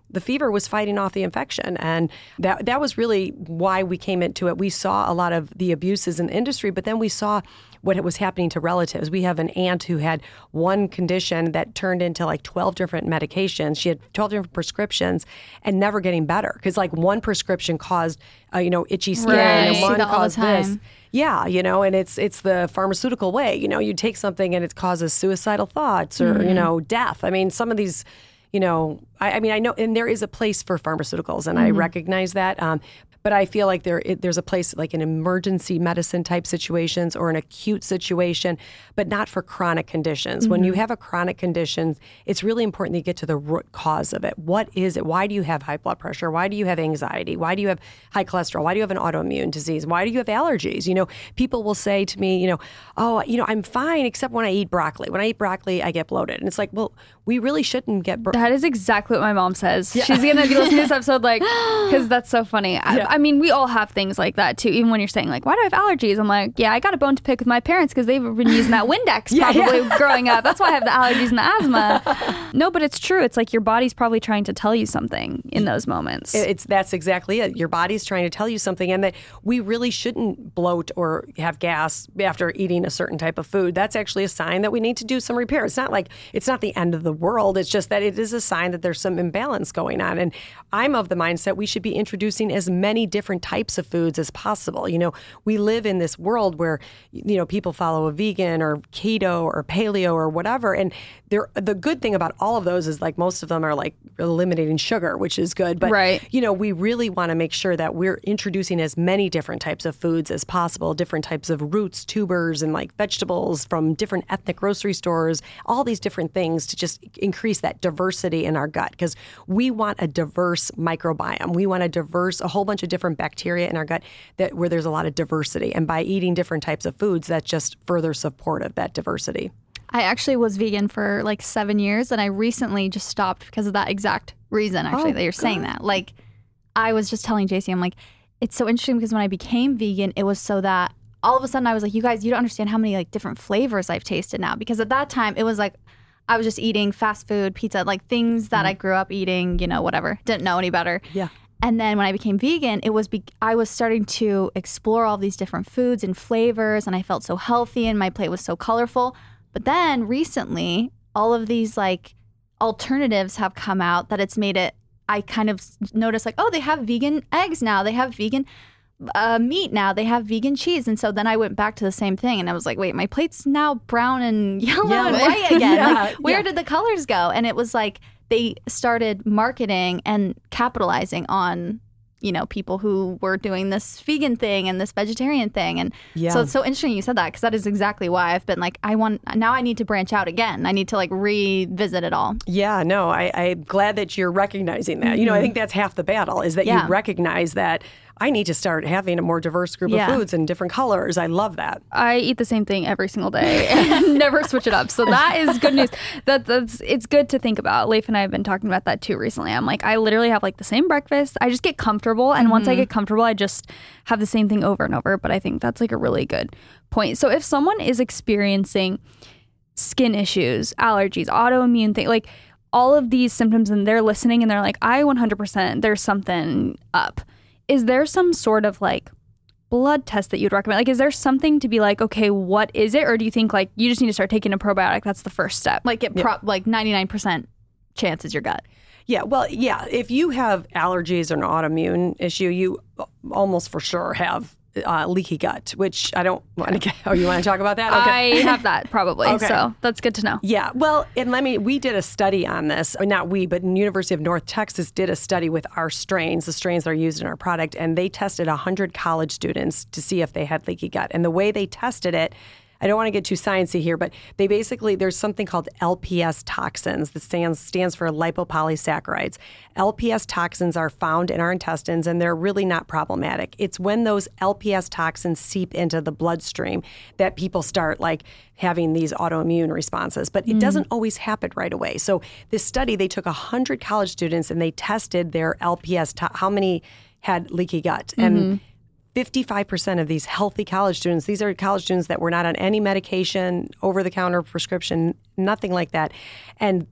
the fever was fighting off the infection. And that that was really why we came into it. We saw a lot of the abuses in the industry, but then we saw what was happening to relatives. We have an aunt who had one condition that turned into like twelve different medications. She had twelve different prescriptions and never getting better because like one prescription caused, uh, you know, itchy skin Right. and See one that all the caused this. time. Yeah, you know, and it's it's the pharmaceutical way. You know, you take something and it causes suicidal thoughts or, Mm-hmm. you know, death. I mean, some of these, you know, I, I mean, I know, and there is a place for pharmaceuticals, and Mm-hmm. I recognize that. Um, but I feel like there it, there's a place like in emergency medicine type situations or an acute situation, but not for chronic conditions. Mm-hmm. When you have a chronic condition, it's really important that you get to the root cause of it. What is it? Why do you have high blood pressure? Why do you have anxiety? Why do you have high cholesterol? Why do you have an autoimmune disease? Why do you have allergies? You know, people will say to me, you know, oh, you know, I'm fine except when I eat broccoli. When I eat broccoli, I get bloated. And it's like, well, we really shouldn't get bro- That is exactly what my mom says. She's going to be listening to this episode like, because that's so funny. I, I mean, we all have things like that too. Even when you're saying like, why do I have allergies? I'm like, yeah, I got a bone to pick with my parents because they've been using that Windex Yeah, probably yeah. growing up. That's why I have the allergies and the asthma. No, but it's true. It's like your body's probably trying to tell you something in those moments. It's that's exactly it. Your body's trying to tell you something, and that we really shouldn't bloat or have gas after eating a certain type of food. That's actually a sign that we need to do some repair. It's not like it's not the end of the world. It's just that it is a sign that there's some imbalance going on. And I'm of the mindset we should be introducing as many different types of foods as possible. You know, we live in this world where you know people follow a vegan or keto or paleo or whatever, and they're, the good thing about all of those is like most of them are like eliminating sugar, which is good. But Right. you know, we really want to make sure that we're introducing as many different types of foods as possible, different types of roots, tubers, and like vegetables from different ethnic grocery stores, all these different things to just increase that diversity in our gut, because we want a diverse microbiome. We want a diverse, a whole bunch of different bacteria in our gut that where there's a lot of diversity. And by eating different types of foods, that's just further supportive, that diversity. I actually was vegan for like seven years and I recently just stopped because of that exact reason, actually, Oh, that you're saying that. Like, I was just telling J C, I'm like, it's so interesting because when I became vegan, it was so that all of a sudden I was like, you guys, you don't understand how many like different flavors I've tasted now. Because at that time, it was like, I was just eating fast food, pizza, like things that I grew up eating, you know, whatever, didn't know any better. Yeah. And then when I became vegan, it was be- I was starting to explore all these different foods and flavors, and I felt so healthy, and my plate was so colorful. But then recently, all of these like alternatives have come out that it's made it. I kind of noticed like, oh, they have vegan eggs now. They have vegan uh, meat now. They have vegan cheese. And so then I went back to the same thing, and I was like, wait, my plate's now brown and yellow Yeah. and white again. Yeah, Like, where yeah. did the colors go? And it was like they started marketing and capitalizing on, you know, people who were doing this vegan thing and this vegetarian thing. And Yeah. so it's so interesting you said that, because that is exactly why I've been like, I want, now I need to branch out again. I need to like revisit it all. Yeah, no, I, I'm glad that you're recognizing that. You know, I think that's half the battle is that Yeah. you recognize that I need to start having a more diverse group Yeah. of foods and different colors. I love that. I eat the same thing every single day and never switch it up. So that is good news. That that's it's good to think about. Leif and I have been talking about that too recently. I'm like, I literally have like the same breakfast. I just get comfortable, and once I get comfortable, I just have the same thing over and over. But I think that's like a really good point. So if someone is experiencing skin issues, allergies, autoimmune thing, like all of these symptoms, and they're listening and they're like, I one hundred percent there's something up. Is there some sort of like blood test that you'd recommend? Like, is there something to be like, okay, what is it? Or do you think like you just need to start taking a probiotic? That's the first step. Like it pro- like ninety-nine percent chance is your gut. Yeah, well, yeah, if you have allergies or an autoimmune issue, you almost for sure have uh, leaky gut, which I don't want to get. Oh, you want to talk about that? I have that probably. Okay. So that's good to know. Yeah, well, and let me, we did a study on this, or not we, but University of North Texas did a study with our strains, the strains that are used in our product, and they tested one hundred college students to see if they had leaky gut. And the way they tested it, I don't want to get too sciencey here, but they basically, there's something called L P S toxins that stands, stands for lipopolysaccharides. L P S toxins are found in our intestines, and they're really not problematic. It's when those L P S toxins seep into the bloodstream that people start like having these autoimmune responses, but it doesn't always happen right away. So this study, they took one hundred college students and they tested their L P S, to- how many had leaky gut. And fifty-five percent of these healthy college students, these are college students that were not on any medication, over-the-counter prescription, nothing like that. And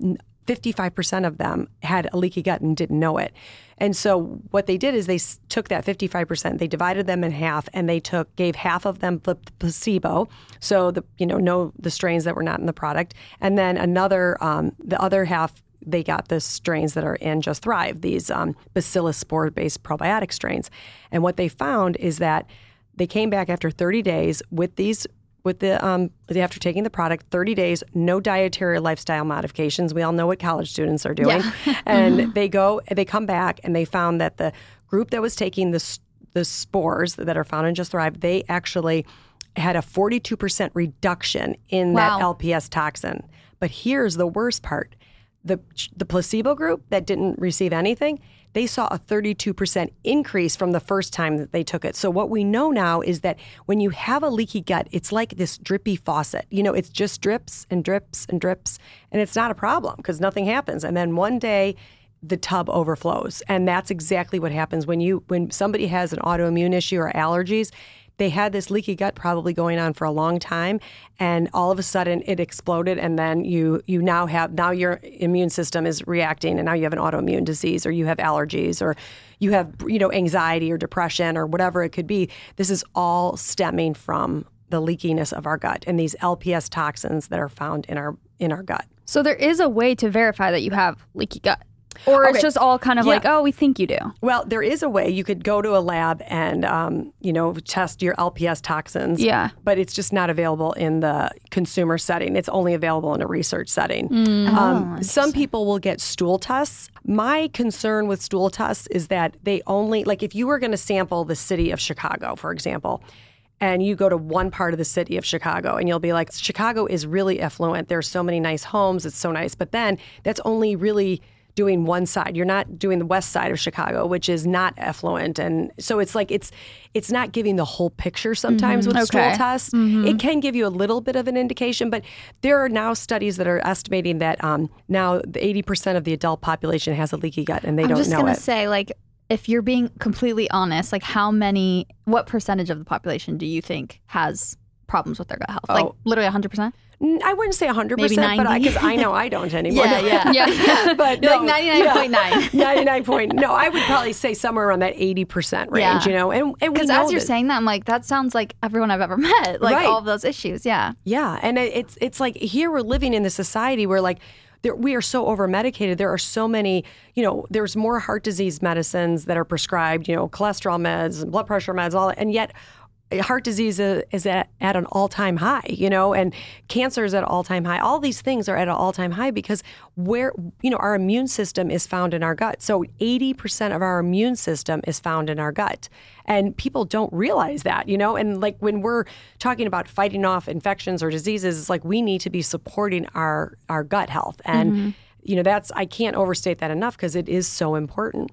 fifty-five percent of them had a leaky gut and didn't know it. And so what they did is they s- took that fifty-five percent, they divided them in half, and they took gave half of them the placebo, so the you know no the strains that were not in the product, and then another um, the other half they got the strains that are in Just Thrive, these um, bacillus spore-based probiotic strains. And what they found is that they came back after thirty days with these. With the um, after taking the product, thirty days, no dietary or lifestyle modifications. We all know what college students are doing, Yeah. and they go, they come back, and they found that the group that was taking the the spores that are found in Just Thrive, they actually had a forty-two percent reduction in Wow. that L P S toxin. But here's the worst part: the the placebo group that didn't receive anything, they saw a thirty-two percent increase from the first time that they took it. So what we know now is that when you have a leaky gut, it's like this drippy faucet. You know, it just drips and drips and drips, and it's not a problem because nothing happens. And then one day, the tub overflows, and that's exactly what happens when you when somebody has an autoimmune issue or allergies. They had this leaky gut probably going on for a long time, and all of a sudden it exploded, and then you you now have now your immune system is reacting, and now you have an autoimmune disease, or you have allergies, or you have you know anxiety or depression or whatever it could be. This is all stemming from the leakiness of our gut and these L P S toxins that are found in our in our gut. So there is a way to verify that you have leaky gut. Or it's Okay. just all kind of Yeah. like, oh, we think you do. Well, there is a way you could go to a lab and, um, you know, test your L P S toxins. Yeah. But it's just not available in the consumer setting. It's only available in a research setting. Mm. Um, some people will get stool tests. My concern with stool tests is that they only, like if you were going to sample the city of Chicago, for example, and you go to one part of the city of Chicago and you'll be like, Chicago is really affluent. There's so many nice homes. It's so nice. But then that's only really doing one side. You're not doing the west side of Chicago, which is not affluent. And so it's like it's it's not giving the whole picture sometimes with stool Okay. tests. It can give you a little bit of an indication, but there are now studies that are estimating that um, now the eighty percent of the adult population has a leaky gut and they I'm don't just know gonna it. say, like, if you're being completely honest, like, how many, what percentage of the population do you think has problems with their gut health? Like, Oh. literally one hundred percent? N- I wouldn't say one hundred Maybe percent, but ninety? because I, know I don't anymore. Yeah, yeah. Yeah. yeah. But You're no, like ninety-nine point nine. ninety-nine point no, I would probably say somewhere around that eighty percent range, Yeah. you know. And, and we Because know as you're that- saying that, I'm like, that sounds like everyone I've ever met. Like, Right. all of those issues. Yeah. Yeah, and it- it's it's like here we're living in this society where like there, we are so over medicated. There are so many, you know, there's more heart disease medicines that are prescribed, you know, cholesterol meds, blood pressure meds, all that, and yet heart disease is is at, at an all-time high, you know, and cancer is at an all-time high. All these things are at an all-time high because where, you know, our immune system is found in our gut. So eighty percent of our immune system is found in our gut. And people don't realize that, you know, and like when we're talking about fighting off infections or diseases, it's like we need to be supporting our, our gut health. And, you know, that's, I can't overstate that enough because it is so important.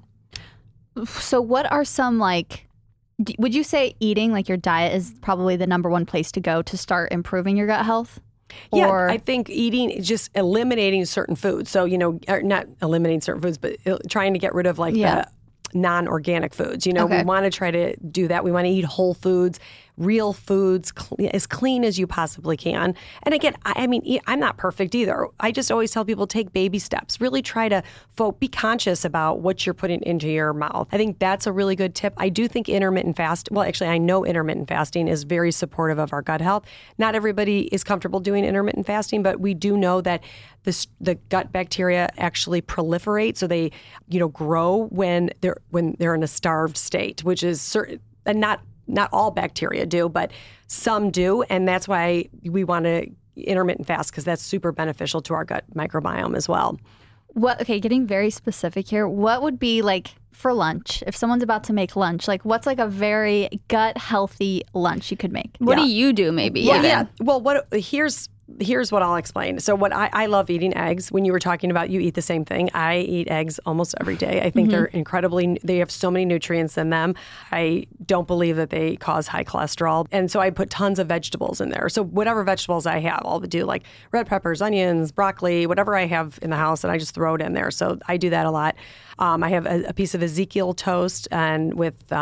So, what are some, like, d- would you say eating, like, your diet is probably the number one place to go to start improving your gut health? Yeah, Or I think eating, just eliminating certain foods. So, you know, or not eliminating certain foods, but il- trying to get rid of like Yeah. the non-organic foods. You know, Okay. we want to try to do that. We want to eat whole foods, real foods, cl- as clean as you possibly can. And again, I, I mean, e- I'm not perfect either. I just always tell people take baby steps. Really try to fo- be conscious about what you're putting into your mouth. I think that's a really good tip. I do think intermittent fast. Well, actually, I know intermittent fasting is very supportive of our gut health. Not everybody is comfortable doing intermittent fasting, but we do know that this, the gut bacteria actually proliferate, so they, you know, grow when they're when they're in a starved state, which is certain, and not not all bacteria do, but some do, and that's why we want to intermittent fast because that's super beneficial to our gut microbiome as well. what, okay, getting very specific here, what would be like for lunch, if someone's about to make lunch, like what's like a very gut healthy lunch you could make? What Yeah. do you do maybe? Well, even? yeah. Well, what here's here's what I'll explain. So, what I, I love eating eggs. When you were talking about you eat the same thing, I eat eggs almost every day. I think they're incredibly. They have so many nutrients in them. I don't believe that they cause high cholesterol, and so I put tons of vegetables in there. So, whatever vegetables I have, I'll do like red peppers, onions, broccoli, whatever I have in the house, and I just throw it in there. So, I do that a lot. Um, I have a, a piece of Ezekiel toast and with. Um,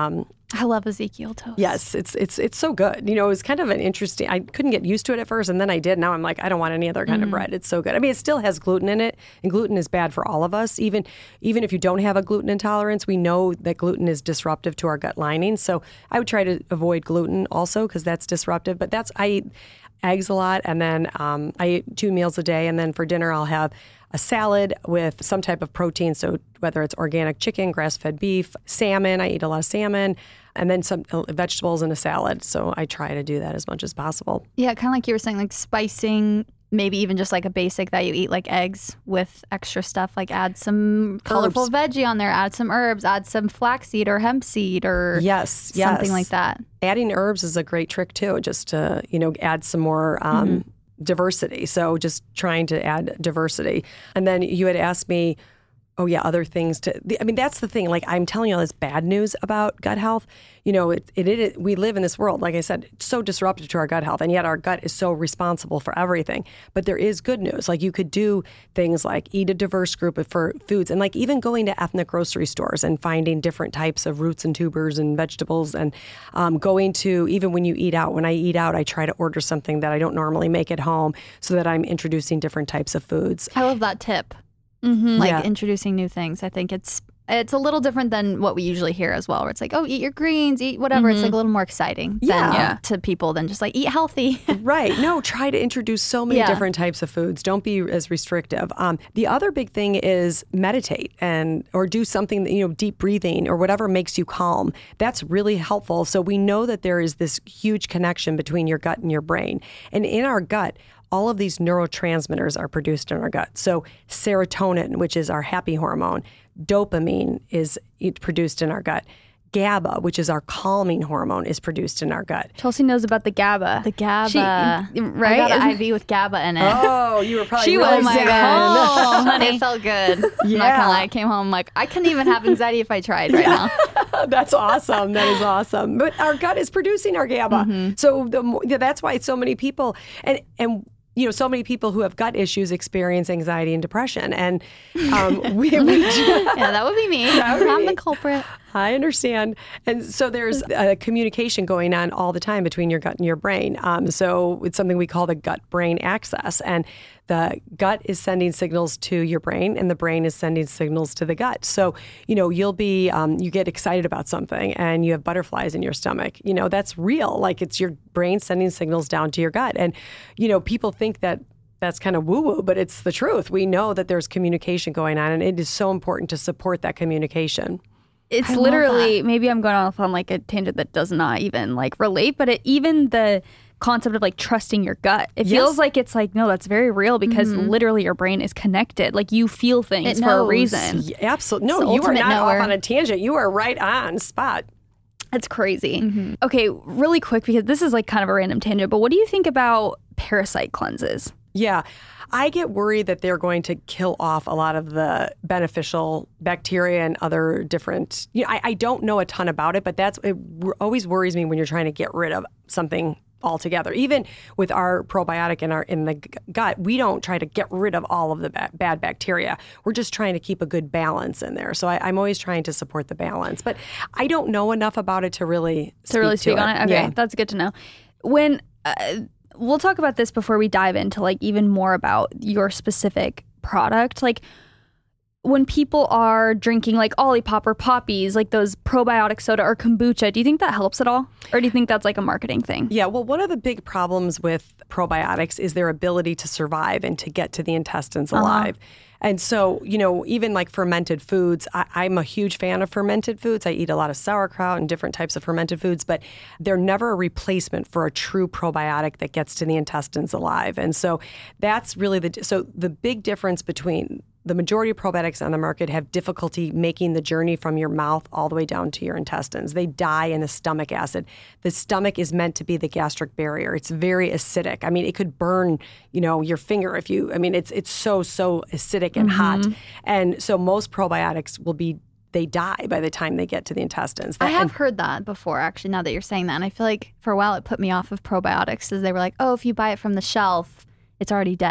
I love Ezekiel toast. Yes, it's it's it's so good. You know, it was kind of an interesting. I couldn't get used to it at first, and then I did. Now I'm like, I don't want any other kind mm-hmm. of bread. It's so good. I mean, it still has gluten in it, and gluten is bad for all of us. Even even if you don't have a gluten intolerance, we know that gluten is disruptive to our gut lining. So I would try to avoid gluten also because that's disruptive. But that's I eat eggs a lot, and then um, I eat two meals a day, and then for dinner I'll have a salad with some type of protein. So whether it's organic chicken, grass-fed beef, salmon, I eat a lot of salmon, and then some vegetables in a salad. So I try to do that as much as possible. Yeah, kind of like you were saying, like spicing, maybe even just like a basic that you eat, like eggs with extra stuff, like add some colorful Herbs. veggie on there, add some herbs, add some flaxseed or hemp seed or yes, yes. something like that. Adding herbs is a great trick too, just to, you know, add some more um, mm-hmm. diversity. So just trying to add diversity. And then you had asked me, oh yeah, other things to, I mean, that's the thing. Like I'm telling you all this bad news about gut health. You know, it, it, it we live in this world, like I said, it's so disruptive to our gut health, and yet our gut is so responsible for everything. But there is good news. Like you could do things like eat a diverse group of for foods, and like even going to ethnic grocery stores and finding different types of roots and tubers and vegetables, and um, going to, even when you eat out, when I eat out, I try to order something that I don't normally make at home so that I'm introducing different types of foods. I love that tip. Mm-hmm. Like Yeah. introducing new things. I think it's it's a little different than what we usually hear as well, where it's like, oh, eat your greens, eat whatever. Mm-hmm. It's like a little more exciting Yeah. than, Yeah. to people than just like eat healthy. Right. No, try to introduce so many Yeah. different types of foods. Don't be as restrictive. Um, the other big thing is meditate and or do something that, you know, deep breathing or whatever makes you calm. That's really helpful. So we know that there is this huge connection between your gut and your brain. And in our gut, all of these neurotransmitters are produced in our gut. So serotonin, which is our happy hormone, dopamine is produced in our gut. GABA, which is our calming hormone, is produced in our gut. Chelsea knows about the GABA. The GABA. She- right? I got an Isn't- I V with GABA in it. Oh, you were probably She really was my zen. God. Oh, honey. It felt good. I'm not Yeah. gonna lie. I came home like, I couldn't even have anxiety if I tried right now. That's awesome. That is awesome. But our gut is producing our GABA. Mm-hmm. So the, mo- yeah, that's why so many people, and, and you know, so many people who have gut issues experience anxiety and depression. And um, we, we Yeah, that would be me. That would be I'm me. the culprit. I understand. And so there's a communication going on all the time between your gut and your brain. Um, so it's something we call the gut-brain axis. And the gut is sending signals to your brain, and the brain is sending signals to the gut. So, you know, you'll be, um, you get excited about something and you have butterflies in your stomach. You know, that's real. Like it's your brain sending signals down to your gut. And, you know, people think that that's kind of woo-woo, but it's the truth. We know that there's communication going on, and it is so important to support that communication. It's I love literally, maybe I'm going off on like a tangent that does not even like relate, but it, even the concept of like trusting your gut, it Yes. feels like it's like, no, that's very real because literally your brain is connected. Like you feel things It for a knows. reason. Yeah, absolutely. It's No, the you are ultimate not knower. off on a tangent. You are right on spot. That's crazy. Mm-hmm. Okay, really quick, because this is like kind of a random tangent, but what do you think about parasite cleanses? Yeah. I get worried that they're going to kill off a lot of the beneficial bacteria and other different, you know, I, I don't know a ton about it, but that's, it w- always worries me when you're trying to get rid of something altogether. Even with our probiotic in our in the g- gut, we don't try to get rid of all of the ba- bad bacteria. We're just trying to keep a good balance in there. So I, I'm always trying to support the balance, but I don't know enough about it to really To really speak to on it? Okay, Yeah. that's good to know. When uh, we'll talk about this before we dive into like even more about your specific product, like when people are drinking like Olipop or Poppies, like those probiotic soda or kombucha, do you think that helps at all? Or do you think that's like a marketing thing? Yeah, well, one of the big problems with probiotics is their ability to survive and to get to the intestines alive. And so, you know, even like fermented foods, I, I'm a huge fan of fermented foods. I eat a lot of sauerkraut and different types of fermented foods, but they're never a replacement for a true probiotic that gets to the intestines alive. And so that's really the, so the big difference between the majority of probiotics on the market have difficulty making the journey from your mouth all the way down to your intestines. They die in the stomach acid. The stomach is meant to be the gastric barrier. It's very acidic. I mean, it could burn, you know, your finger if you, I mean, it's it's so, so acidic and hot. And so most probiotics will be, they die by the time they get to the intestines. I That- have and- heard that before, actually, now that you're saying that. And I feel like for a while it put me off of probiotics, as they were like, oh, if you buy it from the shelf, it's already dead.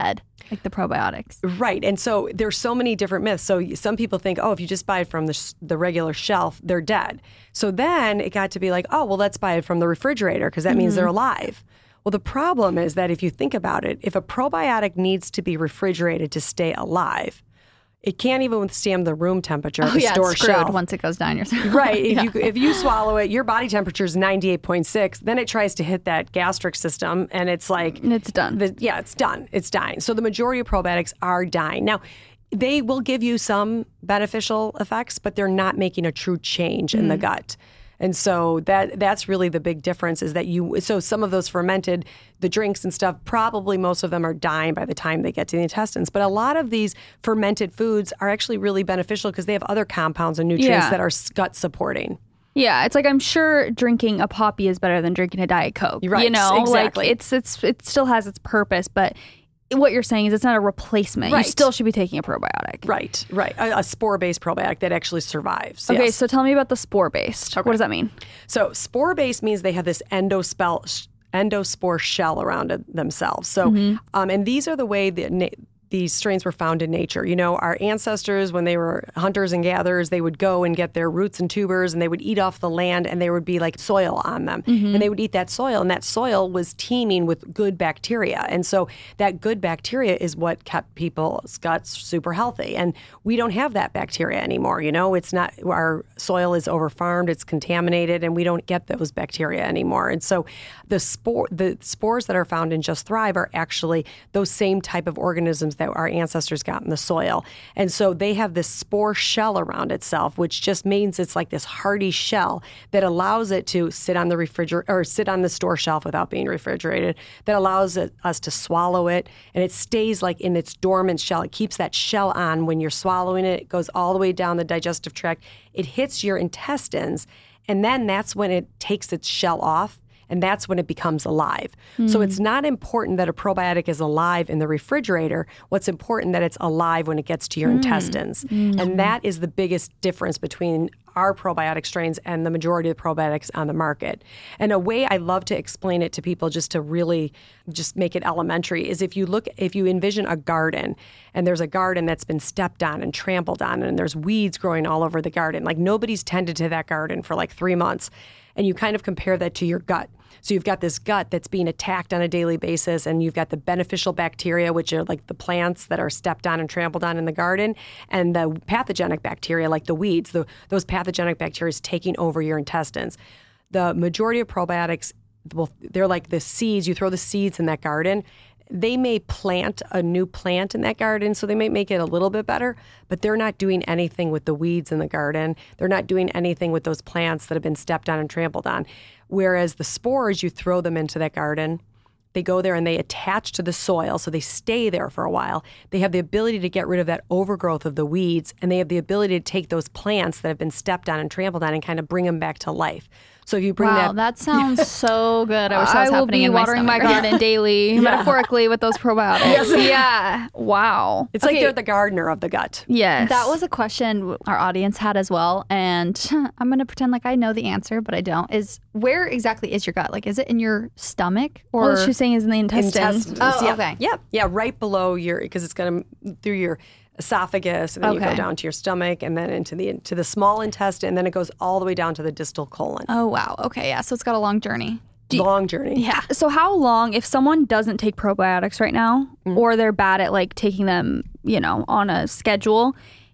Like the probiotics. Right. And so there's so many different myths. So some people think, oh, if you just buy it from the, the regular shelf, they're dead. So then it got to be like, oh, well, let's buy it from the refrigerator because that mm-hmm. means they're alive. Well, the problem is that if you think about it, if a probiotic needs to be refrigerated to stay alive, it can't even withstand the room temperature of oh, the yeah, store it's screwed shelf. Once it goes down your throat. Right. yeah. If you if you swallow it, your body temperature is ninety-eight point six. Then it tries to hit that gastric system, and it's like and it's done. The, yeah, it's done. It's dying. So the majority of probiotics are dying now. They will give you some beneficial effects, but they're not making a true change mm. in the gut. And so that that's really the big difference is that you, so some of those fermented, the drinks and stuff, probably most of them are dying by the time they get to the intestines. But a lot of these fermented foods are actually really beneficial because they have other compounds and nutrients yeah. that are gut supporting. Yeah, it's like I'm sure drinking a Poppi is better than drinking a Diet Coke. Right, you know, exactly. like it's it's it still has its purpose, but what you're saying is it's not a replacement. Right. You still should be taking a probiotic. Right, right. A, a spore-based probiotic that actually survives. Okay, yes. so tell me about the spore-based. Okay. What does that mean? So spore-based means they have this endospell, endospore shell around it themselves. So, mm-hmm. um, and these are the way that na- these strains were found in nature. You know, our ancestors, when they were hunters and gatherers, they would go and get their roots and tubers and they would eat off the land and there would be like soil on them. Mm-hmm. And they would eat that soil and that soil was teeming with good bacteria. And so that good bacteria is what kept people's guts super healthy. And we don't have that bacteria anymore. You know, it's not, our soil is overfarmed, it's contaminated, and we don't get those bacteria anymore. And so the spore, the spores that are found in Just Thrive are actually those same type of organisms that our ancestors got in the soil. And so they have this spore shell around itself, which just means it's like this hardy shell that allows it to sit on the refrigerator or sit on the store shelf without being refrigerated, that allows it, us to swallow it. And it stays like in its dormant shell. It keeps that shell on when you're swallowing it. It goes all the way down the digestive tract. It hits your intestines. And then that's when it takes its shell off. And that's when it becomes alive. Mm. So it's not important that a probiotic is alive in the refrigerator. What's important that it's alive when it gets to your mm. intestines. Mm. And that is the biggest difference between our probiotic strains and the majority of the probiotics on the market. And a way I love to explain it to people just to really just make it elementary is if you look, if you envision a garden and there's a garden that's been stepped on and trampled on and there's weeds growing all over the garden, like nobody's tended to that garden for like three months. And you kind of compare that to your gut. So you've got this gut that's being attacked on a daily basis, and you've got the beneficial bacteria, which are like the plants that are stepped on and trampled on in the garden, and the pathogenic bacteria, like the weeds, the, those pathogenic bacteria is taking over your intestines. The majority of probiotics, well, they're like the seeds. You throw the seeds in that garden. They may plant a new plant in that garden, so they may make it a little bit better, but they're not doing anything with the weeds in the garden. They're not doing anything with those plants that have been stepped on and trampled on. Whereas the spores, you throw them into that garden, they go there and they attach to the soil, so they stay there for a while. They have the ability to get rid of that overgrowth of the weeds, and they have the ability to take those plants that have been stepped on and trampled on and kind of bring them back to life. So if you bring wow, that, that sounds so good. I wish that was I will happening be in my watering my, stomach. garden daily, Yeah. metaphorically, with those probiotics. Yeah. Wow. it's Okay. like they're the gardener of the gut. Yes. That was a question our audience had as well, and I'm going to pretend like I know the answer, but I don't. Is where exactly is your gut? Like, is it in your stomach or? All she's saying is in the intestines. Intestines. Oh, yeah. okay. Yeah, yeah, right below your, because it's going to through your esophagus, and then you Okay. go down to your stomach, and then into the to the small intestine, and then it goes all the way down to the distal colon. Oh wow. Okay, yeah. So it's got a long journey. Long journey. Yeah. So how long, if someone doesn't take probiotics right now, Mm-hmm. or they're bad at like taking them, you know, on a schedule,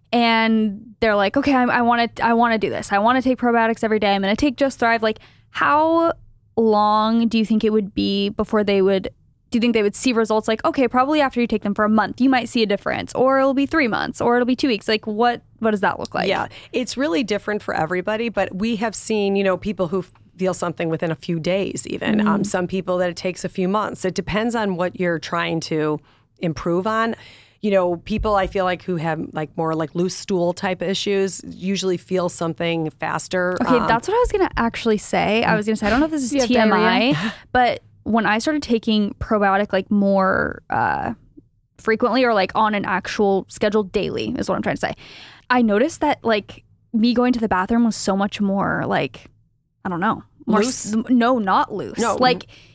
and they're like, okay, I want to, I want to do this. I want to take probiotics every day. I'm going to take Just Thrive. Like, how long do you think it would be before they would? Do you think they would see results? Like, okay, probably after you take them for a month, you might see a difference, or it'll be three months, or it'll be two weeks. Like, what, what does that look like? Yeah, it's really different for everybody, but we have seen, you know, people who feel something within a few days even. Mm-hmm. Um, some people that it takes a few months. It depends on what you're trying to improve on. You know, people I feel like who have like more like loose stool type issues usually feel something faster. Okay, Um, that's what I was going to actually say. I was going to say, I don't know if this is You have T M I, diarrhea? but when I started taking probiotic like more uh, frequently or like on an actual schedule daily is what I'm trying to say, I noticed that like me going to the bathroom was so much more like, I don't know. More Loose? s- no, not loose. No. Like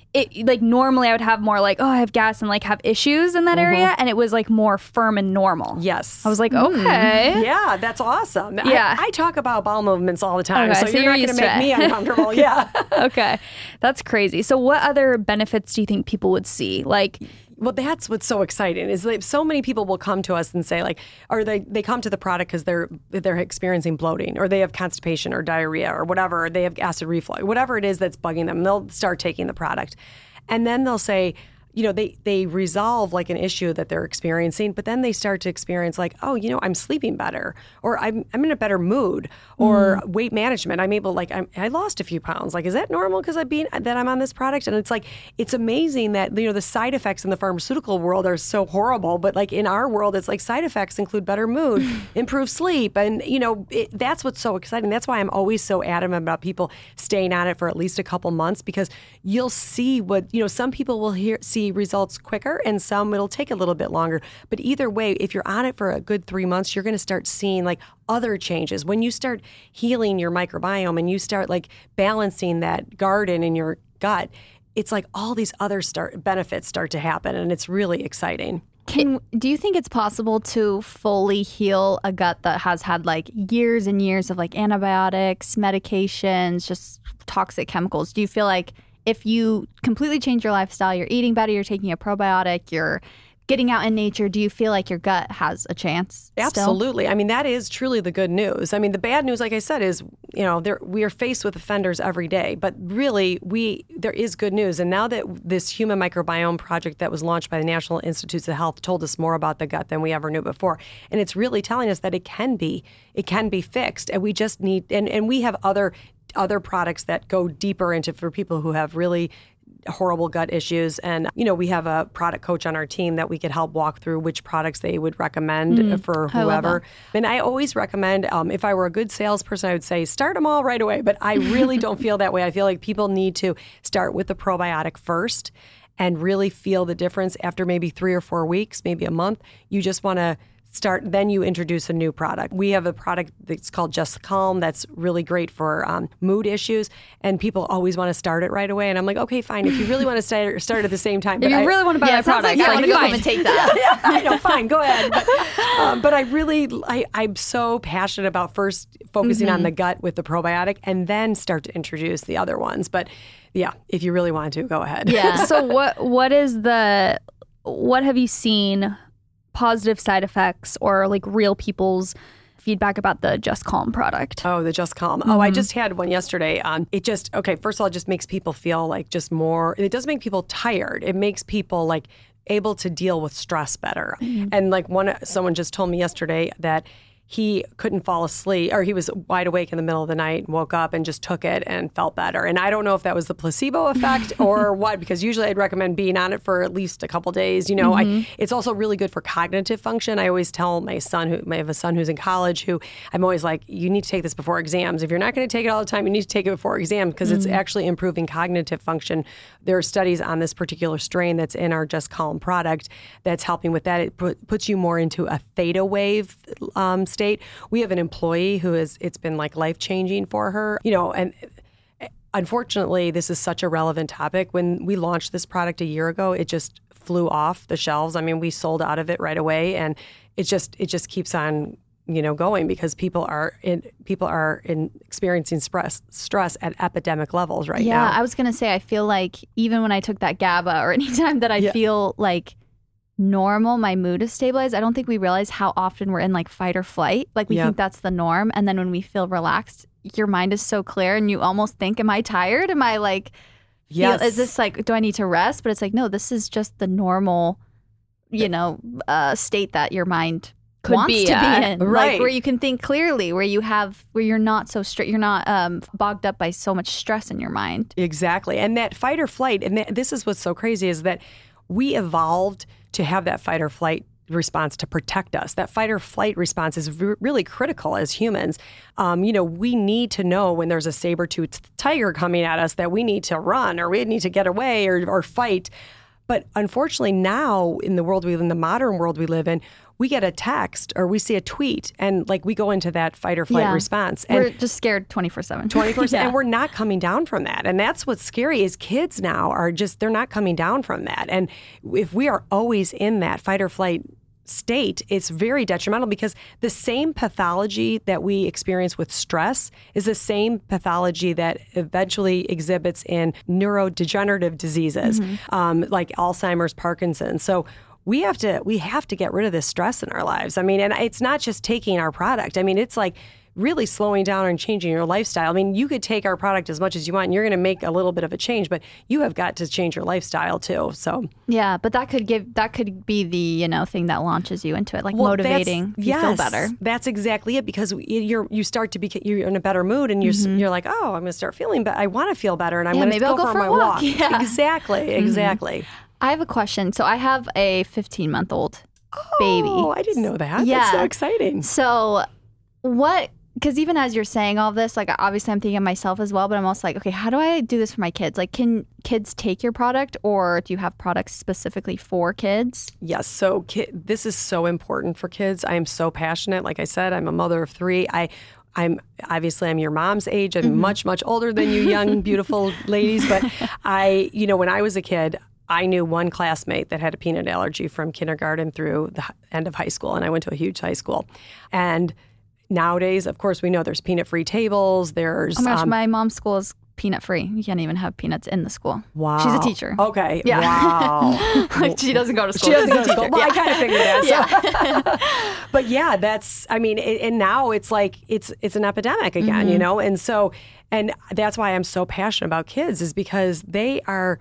it like normally I would have more like, oh, I have gas and like have issues in that Mm-hmm. area. And it was like more firm and normal. Yes. I was like, okay. Yeah, that's awesome. Yeah. I, I talk about bowel movements all the time, Okay, so, so you're you're not going used to to make it. me uncomfortable. Yeah. Okay. That's crazy. So what other benefits do you think people would see? Like, Well, that's what's so exciting is that so many people will come to us and say like, or they, they come to the product because they're they're experiencing bloating or they have constipation or diarrhea or whatever, or they have acid reflux, whatever it is that's bugging them. They'll start taking the product, and then they'll say, you know, they they resolve like an issue that they're experiencing, but then they start to experience like, oh, you know, I'm sleeping better, or I'm I'm in a better mood, or mm. weight management. I'm able like I'm, I lost a few pounds. Like, is that normal because I've been that I'm on this product? And it's like it's amazing that you know the side effects in the pharmaceutical world are so horrible, but like in our world, it's like side effects include better mood, improved sleep, and you know it, that's what's so exciting. That's why I'm always so adamant about people staying on it for at least a couple months because you'll see what you know. Some people will hear see. results quicker and some it'll take a little bit longer. But either way, if you're on it for a good three months, you're going to start seeing like other changes. When you start healing your microbiome and you start like balancing that garden in your gut, it's like all these other start benefits start to happen and it's really exciting. Can, do you think it's possible to fully heal a gut that has had like years and years of like antibiotics, medications, just toxic chemicals? Do you feel like if you completely change your lifestyle, you're eating better, you're taking a probiotic, you're getting out in nature, do you feel like your gut has a chance still? Absolutely. I mean, that is truly the good news. I mean, the bad news, like I said, is, you know, there, we are faced with offenders every day, but really we there is good news. And now that this human microbiome project that was launched by the National Institutes of Health told us more about the gut than we ever knew before. And it's really telling us that it can be, it can be fixed. And we just need, and, and we have other other products that go deeper into for people who have really horrible gut issues. And, you know, we have a product coach on our team that we could help walk through which products they would recommend mm, for whoever. I and I always recommend, um, if I were a good salesperson, I would say start them all right away. But I really don't feel that way. I feel like people need to start with the probiotic first and really feel the difference after maybe three or four weeks, maybe a month. You just want to start, then you introduce a new product. We have a product that's called Just Calm that's really great for um, mood issues, and people always want to start it right away. And I'm like, okay, fine. If you really want to start, start at the same time. If but you I, really want to buy yeah, that product, like you like, want to go home and take that. yeah, yeah, I know, fine, go ahead. But, um, but I really, I, I'm so passionate about first focusing mm-hmm. on the gut with the probiotic and then start to introduce the other ones. But yeah, if you really want to, go ahead. Yeah. So what what is the, what have you seen positive side effects or like real people's feedback about the Just Calm product? Oh, the Just Calm. Mm-hmm. Oh, I just had one yesterday. Um, it just, okay, first of all, it just makes people feel like just more, it does make people tired. It makes people like able to deal with stress better. Mm-hmm. And like one, someone just told me yesterday that he couldn't fall asleep, or he was wide awake in the middle of the night and woke up and just took it and felt better. And I don't know if that was the placebo effect or what, because usually I'd recommend being on it for at least a couple days. You know, mm-hmm. I, it's also really good for cognitive function. I always tell my son, who I have a son who's in college, who I'm always like, you need to take this before exams. If you're not going to take it all the time, you need to take it before exams because mm-hmm. it's actually improving cognitive function. There are studies on this particular strain that's in our Just Calm product that's helping with that. It put, puts you more into a theta wave um, state. We have an employee who is, it's been like life-changing for her, you know, and unfortunately, this is such a relevant topic. When we launched this product a year ago, it just flew off the shelves. I mean, we sold out of it right away, and it just, it just keeps on, you know, going because people are in, people are in experiencing stress, stress at epidemic levels right yeah, now. Yeah, I was going to say, I feel like even when I took that GABA or anytime that I yeah. feel like normal, my mood is stabilized, I don't think we realize how often we're in like fight or flight. Like we yep. think that's the norm. And then when we feel relaxed, your mind is so clear and you almost think, am I tired? Am I like, yes. feel, is this like, do I need to rest? But it's like, no, this is just the normal, you know, uh, state that your mind could wants be to at. be in. Right. Like where you can think clearly, where you have, where you're not so straight, you're not um, bogged up by so much stress in your mind. Exactly. And that fight or flight, and that, this is what's so crazy is that we evolved to have that fight or flight response to protect us. That fight or flight response is r- really critical as humans. Um, you know, we need to know when there's a saber-toothed tiger coming at us that we need to run or we need to get away or, or fight. But unfortunately now in the world we live in, the modern world we live in, we get a text or we see a tweet and like we go into that fight or flight Yeah. response. And We're just scared twenty-four seven. twenty-four Yeah. and we're not coming down from that. And that's what's scary is kids now are just, they're not coming down from that. And if we are always in that fight or flight state, it's very detrimental because the same pathology that we experience with stress is the same pathology that eventually exhibits in neurodegenerative diseases, Mm-hmm. um, like Alzheimer's, Parkinson's. So we have to we have to get rid of this stress in our lives. I mean, and it's not just taking our product. I mean, it's like really slowing down and changing your lifestyle. I mean, you could take our product as much as you want and you're going to make a little bit of a change, but you have got to change your lifestyle too. So Yeah, but that could give that could be the, you know, thing that launches you into it, like Well, that's- motivating. You yes, feel better. That's exactly it because you're you start to be you're in a better mood and you're you're like, oh, I'm going to start feeling better. I want to feel better and I'm Yeah, going to maybe go, I'll go for for a my walk. walk. Yeah. Exactly, exactly. I have a question. So I have a fifteen month old baby. Oh, I didn't know that. Yeah. That's so exciting. So what, because even as you're saying all this, like obviously I'm thinking of myself as well, but I'm also like, okay, how do I do this for my kids? Like, can kids take your product or do you have products specifically for kids? Yes. So ki- this is so important for kids. I am so passionate. Like I said, I'm a mother of three. I I'm obviously I'm your mom's age. I'm Mm-hmm. much, much older than you young, beautiful ladies. But I, you know, when I was a kid, I knew one classmate that had a peanut allergy from kindergarten through the h- end of high school. And I went to a huge high school. And nowadays, of course, we know there's peanut-free tables. There's Oh my gosh, um, my mom's school is peanut free. You can't even have peanuts in the school. wow. She's a teacher. Okay. Yeah. Wow. Like, she doesn't go to school. She doesn't She's go a to school. teacher. Well, I Yeah. kind of figured that. So. But yeah, that's, I mean, it, and now it's like, it's it's an epidemic again, you know? And so, and that's why I'm so passionate about kids is because they are,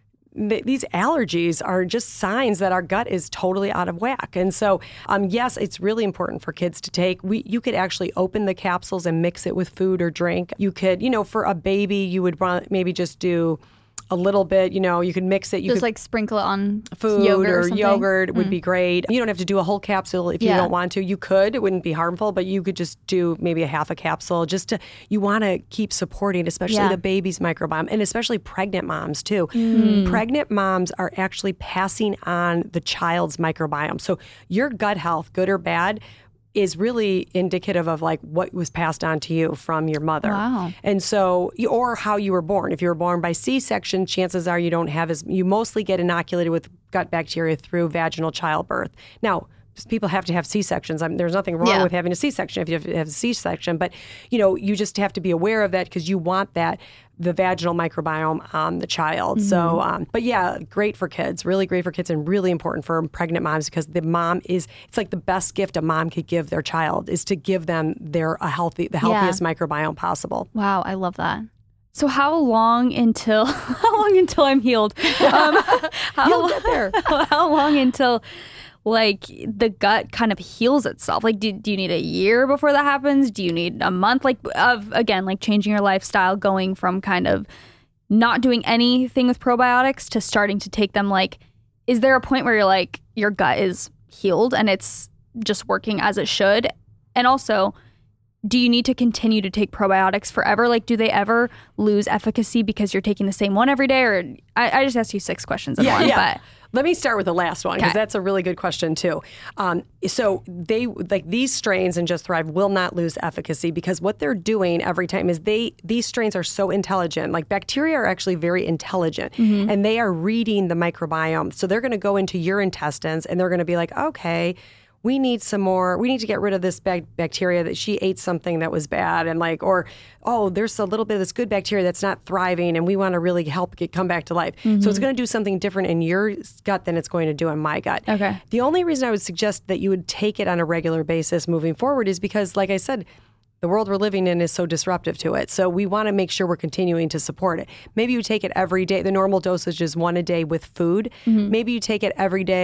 th- these allergies are just signs that our gut is totally out of whack. And so, um, yes, it's really important for kids to take. We You could actually open the capsules and mix it with food or drink. You could, you know, for a baby, you would want- maybe just do a little bit, you know, you could mix it. You Just could like sprinkle it on food yogurt or, or, something. yogurt would be great. You don't have to do a whole capsule if you Yeah. don't want to. You could. It wouldn't be harmful, but you could just do maybe a half a capsule just to, you want to keep supporting, especially Yeah. the baby's microbiome and especially pregnant moms too. Mm. Pregnant moms are actually passing on the child's microbiome. So your gut health, good or bad, is really indicative of like what was passed on to you from your mother. Wow. And so, or how you were born. If you were born by C-section, chances are you don't have as, you mostly get inoculated with gut bacteria through vaginal childbirth. Now, people have to have C-sections. I mean, there's nothing wrong Yeah. with having a C-section if you have, have a C-section, but you know, you just have to be aware of that because you want that, the vaginal microbiome on the child. Mm-hmm. So, um, but yeah, great for kids, really great for kids and really important for pregnant moms because the mom is, it's like the best gift a mom could give their child is to give them their a healthy, the healthiest microbiome possible. Wow, I love that. So how long until how long until I'm healed? Um, how, You'll get there. How long until like the gut kind of heals itself? Like, do, do you need a year before that happens? Do you need a month? Like, of again, like changing your lifestyle, going from kind of not doing anything with probiotics to starting to take them. Like, is there a point where you're like your gut is healed and it's just working as it should? And also, do you need to continue to take probiotics forever? Like, do they ever lose efficacy because you're taking the same one every day? Or I, I just asked you six questions in Yeah, one, yeah. but Let me start with the last one because Okay. that's a really good question too. Um, so they like these strains in Just Thrive will not lose efficacy because what they're doing every time is they these strains are so intelligent. Like bacteria are actually very intelligent and they are reading the microbiome. So they're going to go into your intestines and they're going to be like, okay, we need some more, we need to get rid of this bag- bacteria that she ate something that was bad. And like, or, oh, there's a little bit of this good bacteria that's not thriving and we want to really help it come back to life. So it's going to do something different in your gut than it's going to do in my gut. Okay. The only reason I would suggest that you would take it on a regular basis moving forward is because, like I said, the world we're living in is so disruptive to it. So we want to make sure we're continuing to support it. Maybe you take it every day. The normal dosage is one a day with food. Maybe you take it every day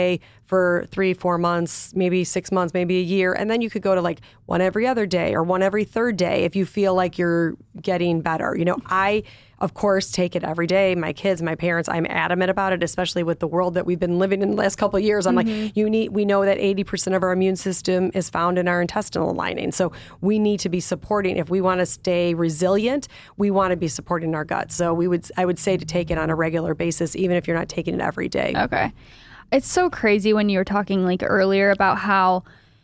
for three, four months, maybe six months, maybe a year. And then you could go to like one every other day or one every third day if you feel like you're getting better. You know, I, of course, take it every day. My kids, my parents, I'm adamant about it, especially with the world that we've been living in the last couple of years. I'm mm-hmm. like, you need, we know that eighty percent of our immune system is found in our intestinal lining. So we need to be supporting, if we want to stay resilient, we want to be supporting our gut. So we would, I would say to take it on a regular basis, even if you're not taking it every day. Okay. It's so crazy when you were talking like earlier about how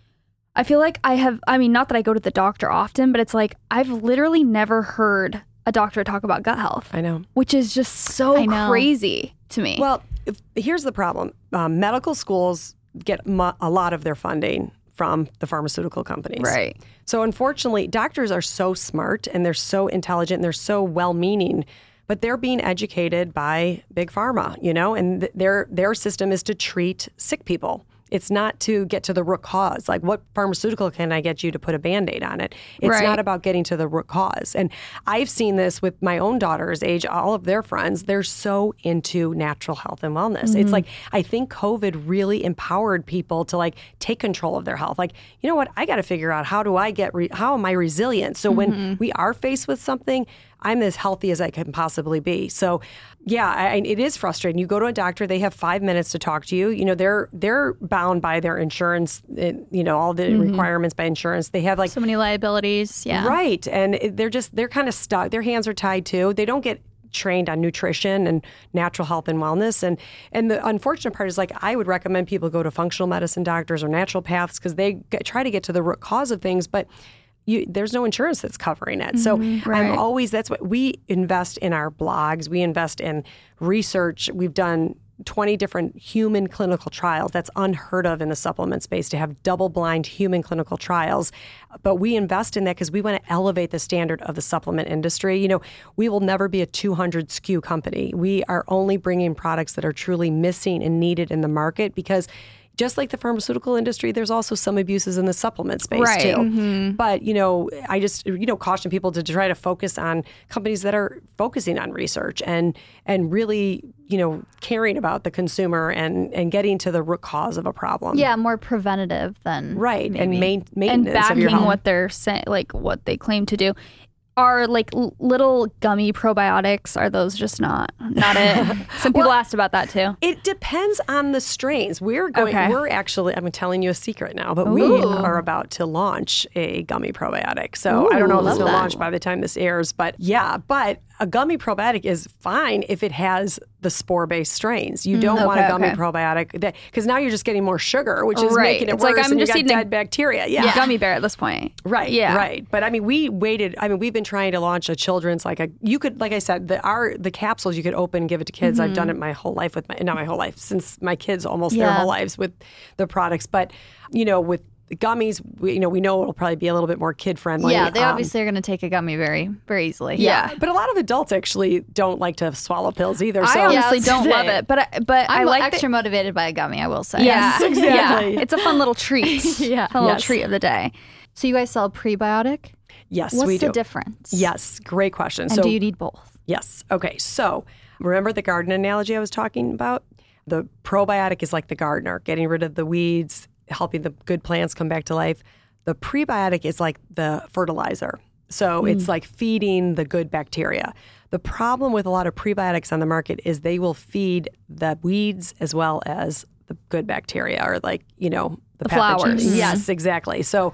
I feel like I have, I mean, not that I go to the doctor often, but it's like I've literally never heard a doctor talk about gut health. I know. Which is just so crazy to me. Well, if, here's the problem. Um, medical schools get mu- a lot of their funding from the pharmaceutical companies. Right. So unfortunately, doctors are so smart and they're so intelligent and they're so well-meaning, but they're being educated by big pharma, you know, and th- their their system is to treat sick people. It's not to get to the root cause. Like, what pharmaceutical can I get you to put a Band-Aid on it? It's right. not about getting to the root cause. And I've seen this with my own daughter's age, all of their friends. They're so into natural health and wellness. Mm-hmm. It's like, I think COVID really empowered people to like take control of their health. Like, you know what? I got to figure out, how do I get, re- how am I resilient? So mm-hmm. when we are faced with something, I'm as healthy as I can possibly be. So, yeah, I, it is frustrating. You go to a doctor, they have five minutes to talk to you. You know, they're they're bound by their insurance, you know, all the mm-hmm. requirements by insurance. They have like so many liabilities. Yeah. Right. And they're just, they're kind of stuck. Their hands are tied too. They don't get trained on nutrition and natural health and wellness. And and the unfortunate part is, like, I would recommend people go to functional medicine doctors or naturopaths because they get, try to get to the root cause of things, but You, there's no insurance that's covering it. So mm-hmm, right. I'm always, that's what we invest in our blogs. We invest in research. We've done twenty different human clinical trials. That's unheard of in the supplement space, to have double-blind human clinical trials. But we invest in that because we want to elevate the standard of the supplement industry. You know, we will never be a two hundred S K U company. We are only bringing products that are truly missing and needed in the market, because just like the pharmaceutical industry, there's also some abuses in the supplement space right. too. Mm-hmm. But, you know, I just, you know, caution people to try to focus on companies that are focusing on research and and really, you know, caring about the consumer and, and getting to the root cause of a problem. Yeah, more preventative than right maybe. and main, and maintenance of your backing health. what they're saying, like what they claim to do. Are like l- little gummy probiotics, are those just not not it? Some people Well, asked about that too. It depends on the strains. We're going. Okay. We're actually. I'm telling you a secret now, but Ooh. we are about to launch a gummy probiotic. So Ooh, I don't know if it's love going to that. launch by the time this airs, but yeah. But a gummy probiotic is fine if it has the spore-based strains. You don't Mm, want a okay, gummy okay. probiotic that, because now you're just getting more sugar, which is Right. making it It's worse. like I'm and just you got eating a- dead bacteria. Yeah. Yeah. Gummy bear at this point. Right, Yeah. right. But I mean, we waited. I mean, we've been trying to launch a children's, like a, you could, like I said, the our the capsules you could open and give it to kids. Mm-hmm. I've done it my whole life with my, not my whole life, since my kids almost their Yeah. whole lives with the products. But, you know, with the gummies, we, you know, we know it'll probably be a little bit more kid friendly. Yeah, they Um, obviously are going to take a gummy very, very easily. Yeah. But a lot of adults actually don't like to swallow pills either. I So honestly Yeah, don't today. love it, but I, but I I'm like extra that- motivated by a gummy, I will say. Yeah, Yes, exactly. Yeah. It's a fun little treat. Yeah. Fun little Yes. treat of the day. So you guys sell prebiotic? yes, What's we the do. difference? Yes, great question. And so do you need both? Yes. Okay. So remember the garden analogy I was talking about? The probiotic is like the gardener, getting rid of the weeds, helping the good plants come back to life. The prebiotic is like the fertilizer. So Mm. it's like feeding the good bacteria. The problem with a lot of prebiotics on the market is they will feed the weeds as well as the good bacteria, or like, you know, the, The pathogens. flowers. Yes, exactly. So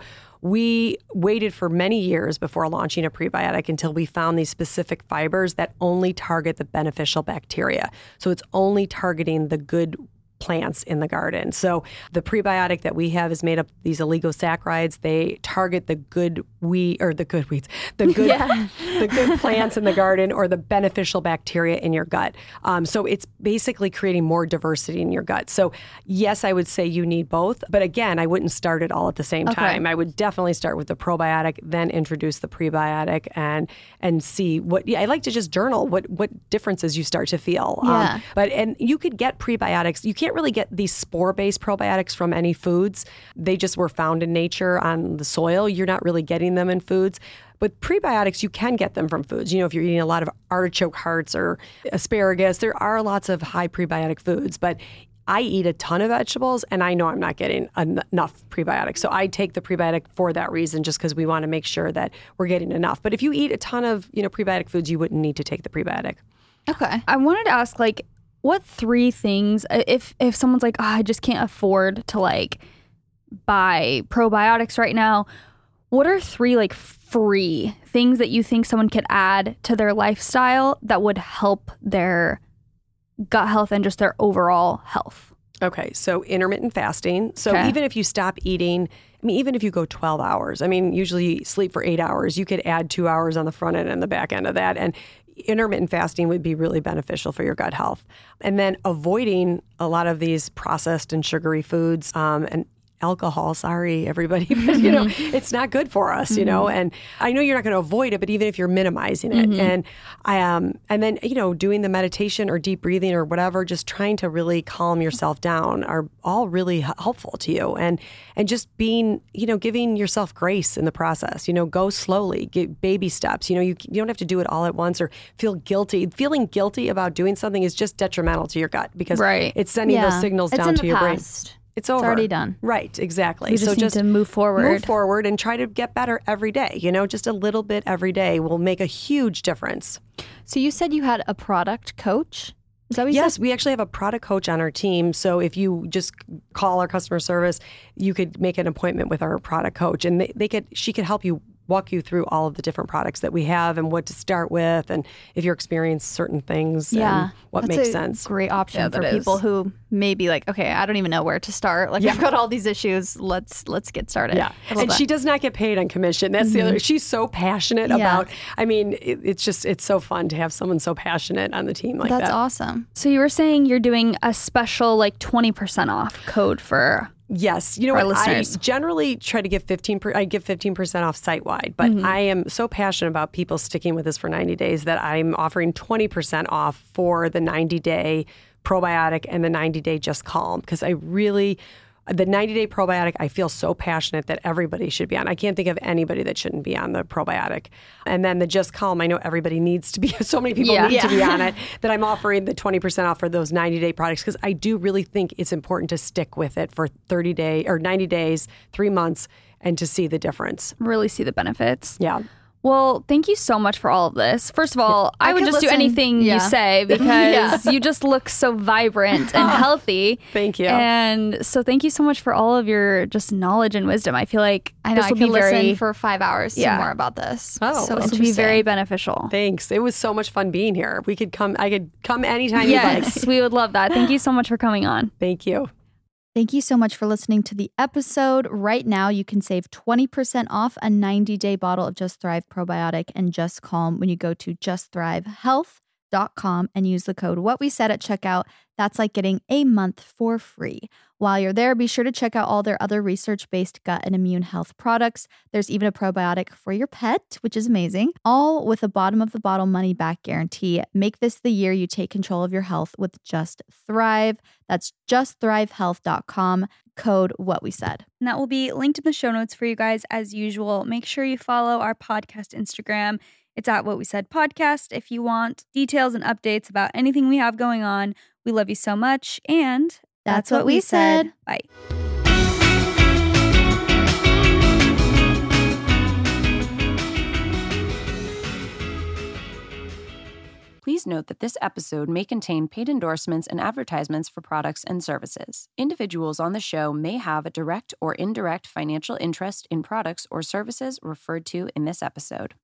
we waited for many years before launching a prebiotic until we found these specific fibers that only target the beneficial bacteria. So it's only targeting the good plants in the garden. So the prebiotic that we have is made up of these oligosaccharides. They target the good weed or the good weeds, the good the good plants in the garden, or the beneficial bacteria in your gut. Um, so it's basically creating more diversity in your gut. So yes, I would say you need both, but again, I wouldn't start it all at the same Okay. time. I would definitely start with the probiotic, then introduce the prebiotic, and and see what. Yeah, I like to just journal what what differences you start to feel. Yeah. Um, but and you could get prebiotics. You can't really get these spore-based probiotics from any foods. They just were found in nature on the soil. You're not really getting them in foods. But prebiotics, you can get them from foods. You know, if you're eating a lot of artichoke hearts or asparagus, there are lots of high prebiotic foods. But I eat a ton of vegetables and I know I'm not getting en- enough prebiotics. So I take the prebiotic for that reason, just because we want to make sure that we're getting enough. But if you eat a ton of, you know, prebiotic foods, you wouldn't need to take the prebiotic. Okay. I wanted to ask, like, what three things, if if someone's like, oh, I just can't afford to like buy probiotics right now, what are three like free things that you think someone could add to their lifestyle that would help their gut health and just their overall health? Okay, so intermittent fasting. So Okay. even if you stop eating, I mean, even if you go twelve hours, I mean, usually you sleep for eight hours, you could add two hours on the front end and the back end of that. And intermittent fasting would be really beneficial for your gut health. And then avoiding a lot of these processed and sugary foods um, and alcohol, sorry, everybody, but you know, it's not good for us, you know, and I know you're not going to avoid it, but even if you're minimizing it and I um, and then, you know, doing the meditation or deep breathing or whatever, just trying to really calm yourself down are all really h- helpful to you. And, and just being, you know, giving yourself grace in the process, you know, go slowly, get baby steps, you know, you, you don't have to do it all at once or feel guilty. Feeling guilty about doing something is just detrimental to your gut because Right. it's sending Yeah. those signals It's down in to the your past. brain. It's over. It's already done. Right, exactly. We just so need just to move forward. Move forward and try to get better every day. You know, just a little bit every day will make a huge difference. So you said you had a product coach? Is that what you Yes, said? we actually have a product coach on our team. So if you just call our customer service, you could make an appointment with our product coach, and they, they could she could help you walk you through all of the different products that we have and what to start with, and if you're experiencing certain things, Yeah. and what That's makes a sense. Great option Yeah, for that people is. who may be like, okay, I don't even know where to start. Like, Yeah. I've got all these issues. Let's let's get started. Yeah, I love and that. she does not get paid on commission. That's the other. She's so passionate Yeah. about. I mean, it, it's just it's so fun to have someone so passionate on the team like That's that. awesome. So you were saying you're doing a special like twenty percent off code for Yes, you know our what? I listeners. generally try to give fifteen. Per, I give fifteen percent off site wide, but Mm-hmm. I am so passionate about people sticking with this for ninety days that I'm offering twenty percent off for the ninety day probiotic and the ninety day Just Calm, because I really. The ninety day probiotic, I feel so passionate that everybody should be on. I can't think of anybody that shouldn't be on the probiotic. And then the Just Calm, I know everybody needs to be, so many people Yeah. need to be Yeah. on it, that I'm offering the twenty percent off for those ninety day products, because I do really think it's important to stick with it for thirty day or ninety days, three months, and to see the difference. really see the benefits. Yeah. Well, thank you so much for all of this. First of all, I, I would could just do listen- anything yeah. you say because you just look so vibrant and healthy. Thank you. And so thank you so much for all of your just knowledge and wisdom. I feel like I know this I will could be listen very for five hours Yeah. to more about this. Oh, so this will be very interesting. beneficial. Thanks. It was so much fun being here. We could come, I could come anytime you'd like. Yes, we would love that. Thank you so much for coming on. Thank you. Thank you so much for listening to the episode. Right now, you can save twenty percent off a ninety day bottle of Just Thrive probiotic and Just Calm when you go to just thrive health dot com and use the code What We Said at checkout. That's like getting a month for free. While you're there, be sure to check out all their other research-based gut and immune health products. There's even a probiotic for your pet, which is amazing, all with a bottom-of-the-bottle money-back guarantee. Make this the year you take control of your health with Just Thrive. That's just thrive health dot com, code What We Said. And that will be linked in the show notes for you guys as usual. Make sure you follow our podcast Instagram. It's at What We Said Podcast if you want details and updates about anything we have going on. We love you so much. And That's what we said. Bye. Please note that this episode may contain paid endorsements and advertisements for products and services. Individuals on the show may have a direct or indirect financial interest in products or services referred to in this episode.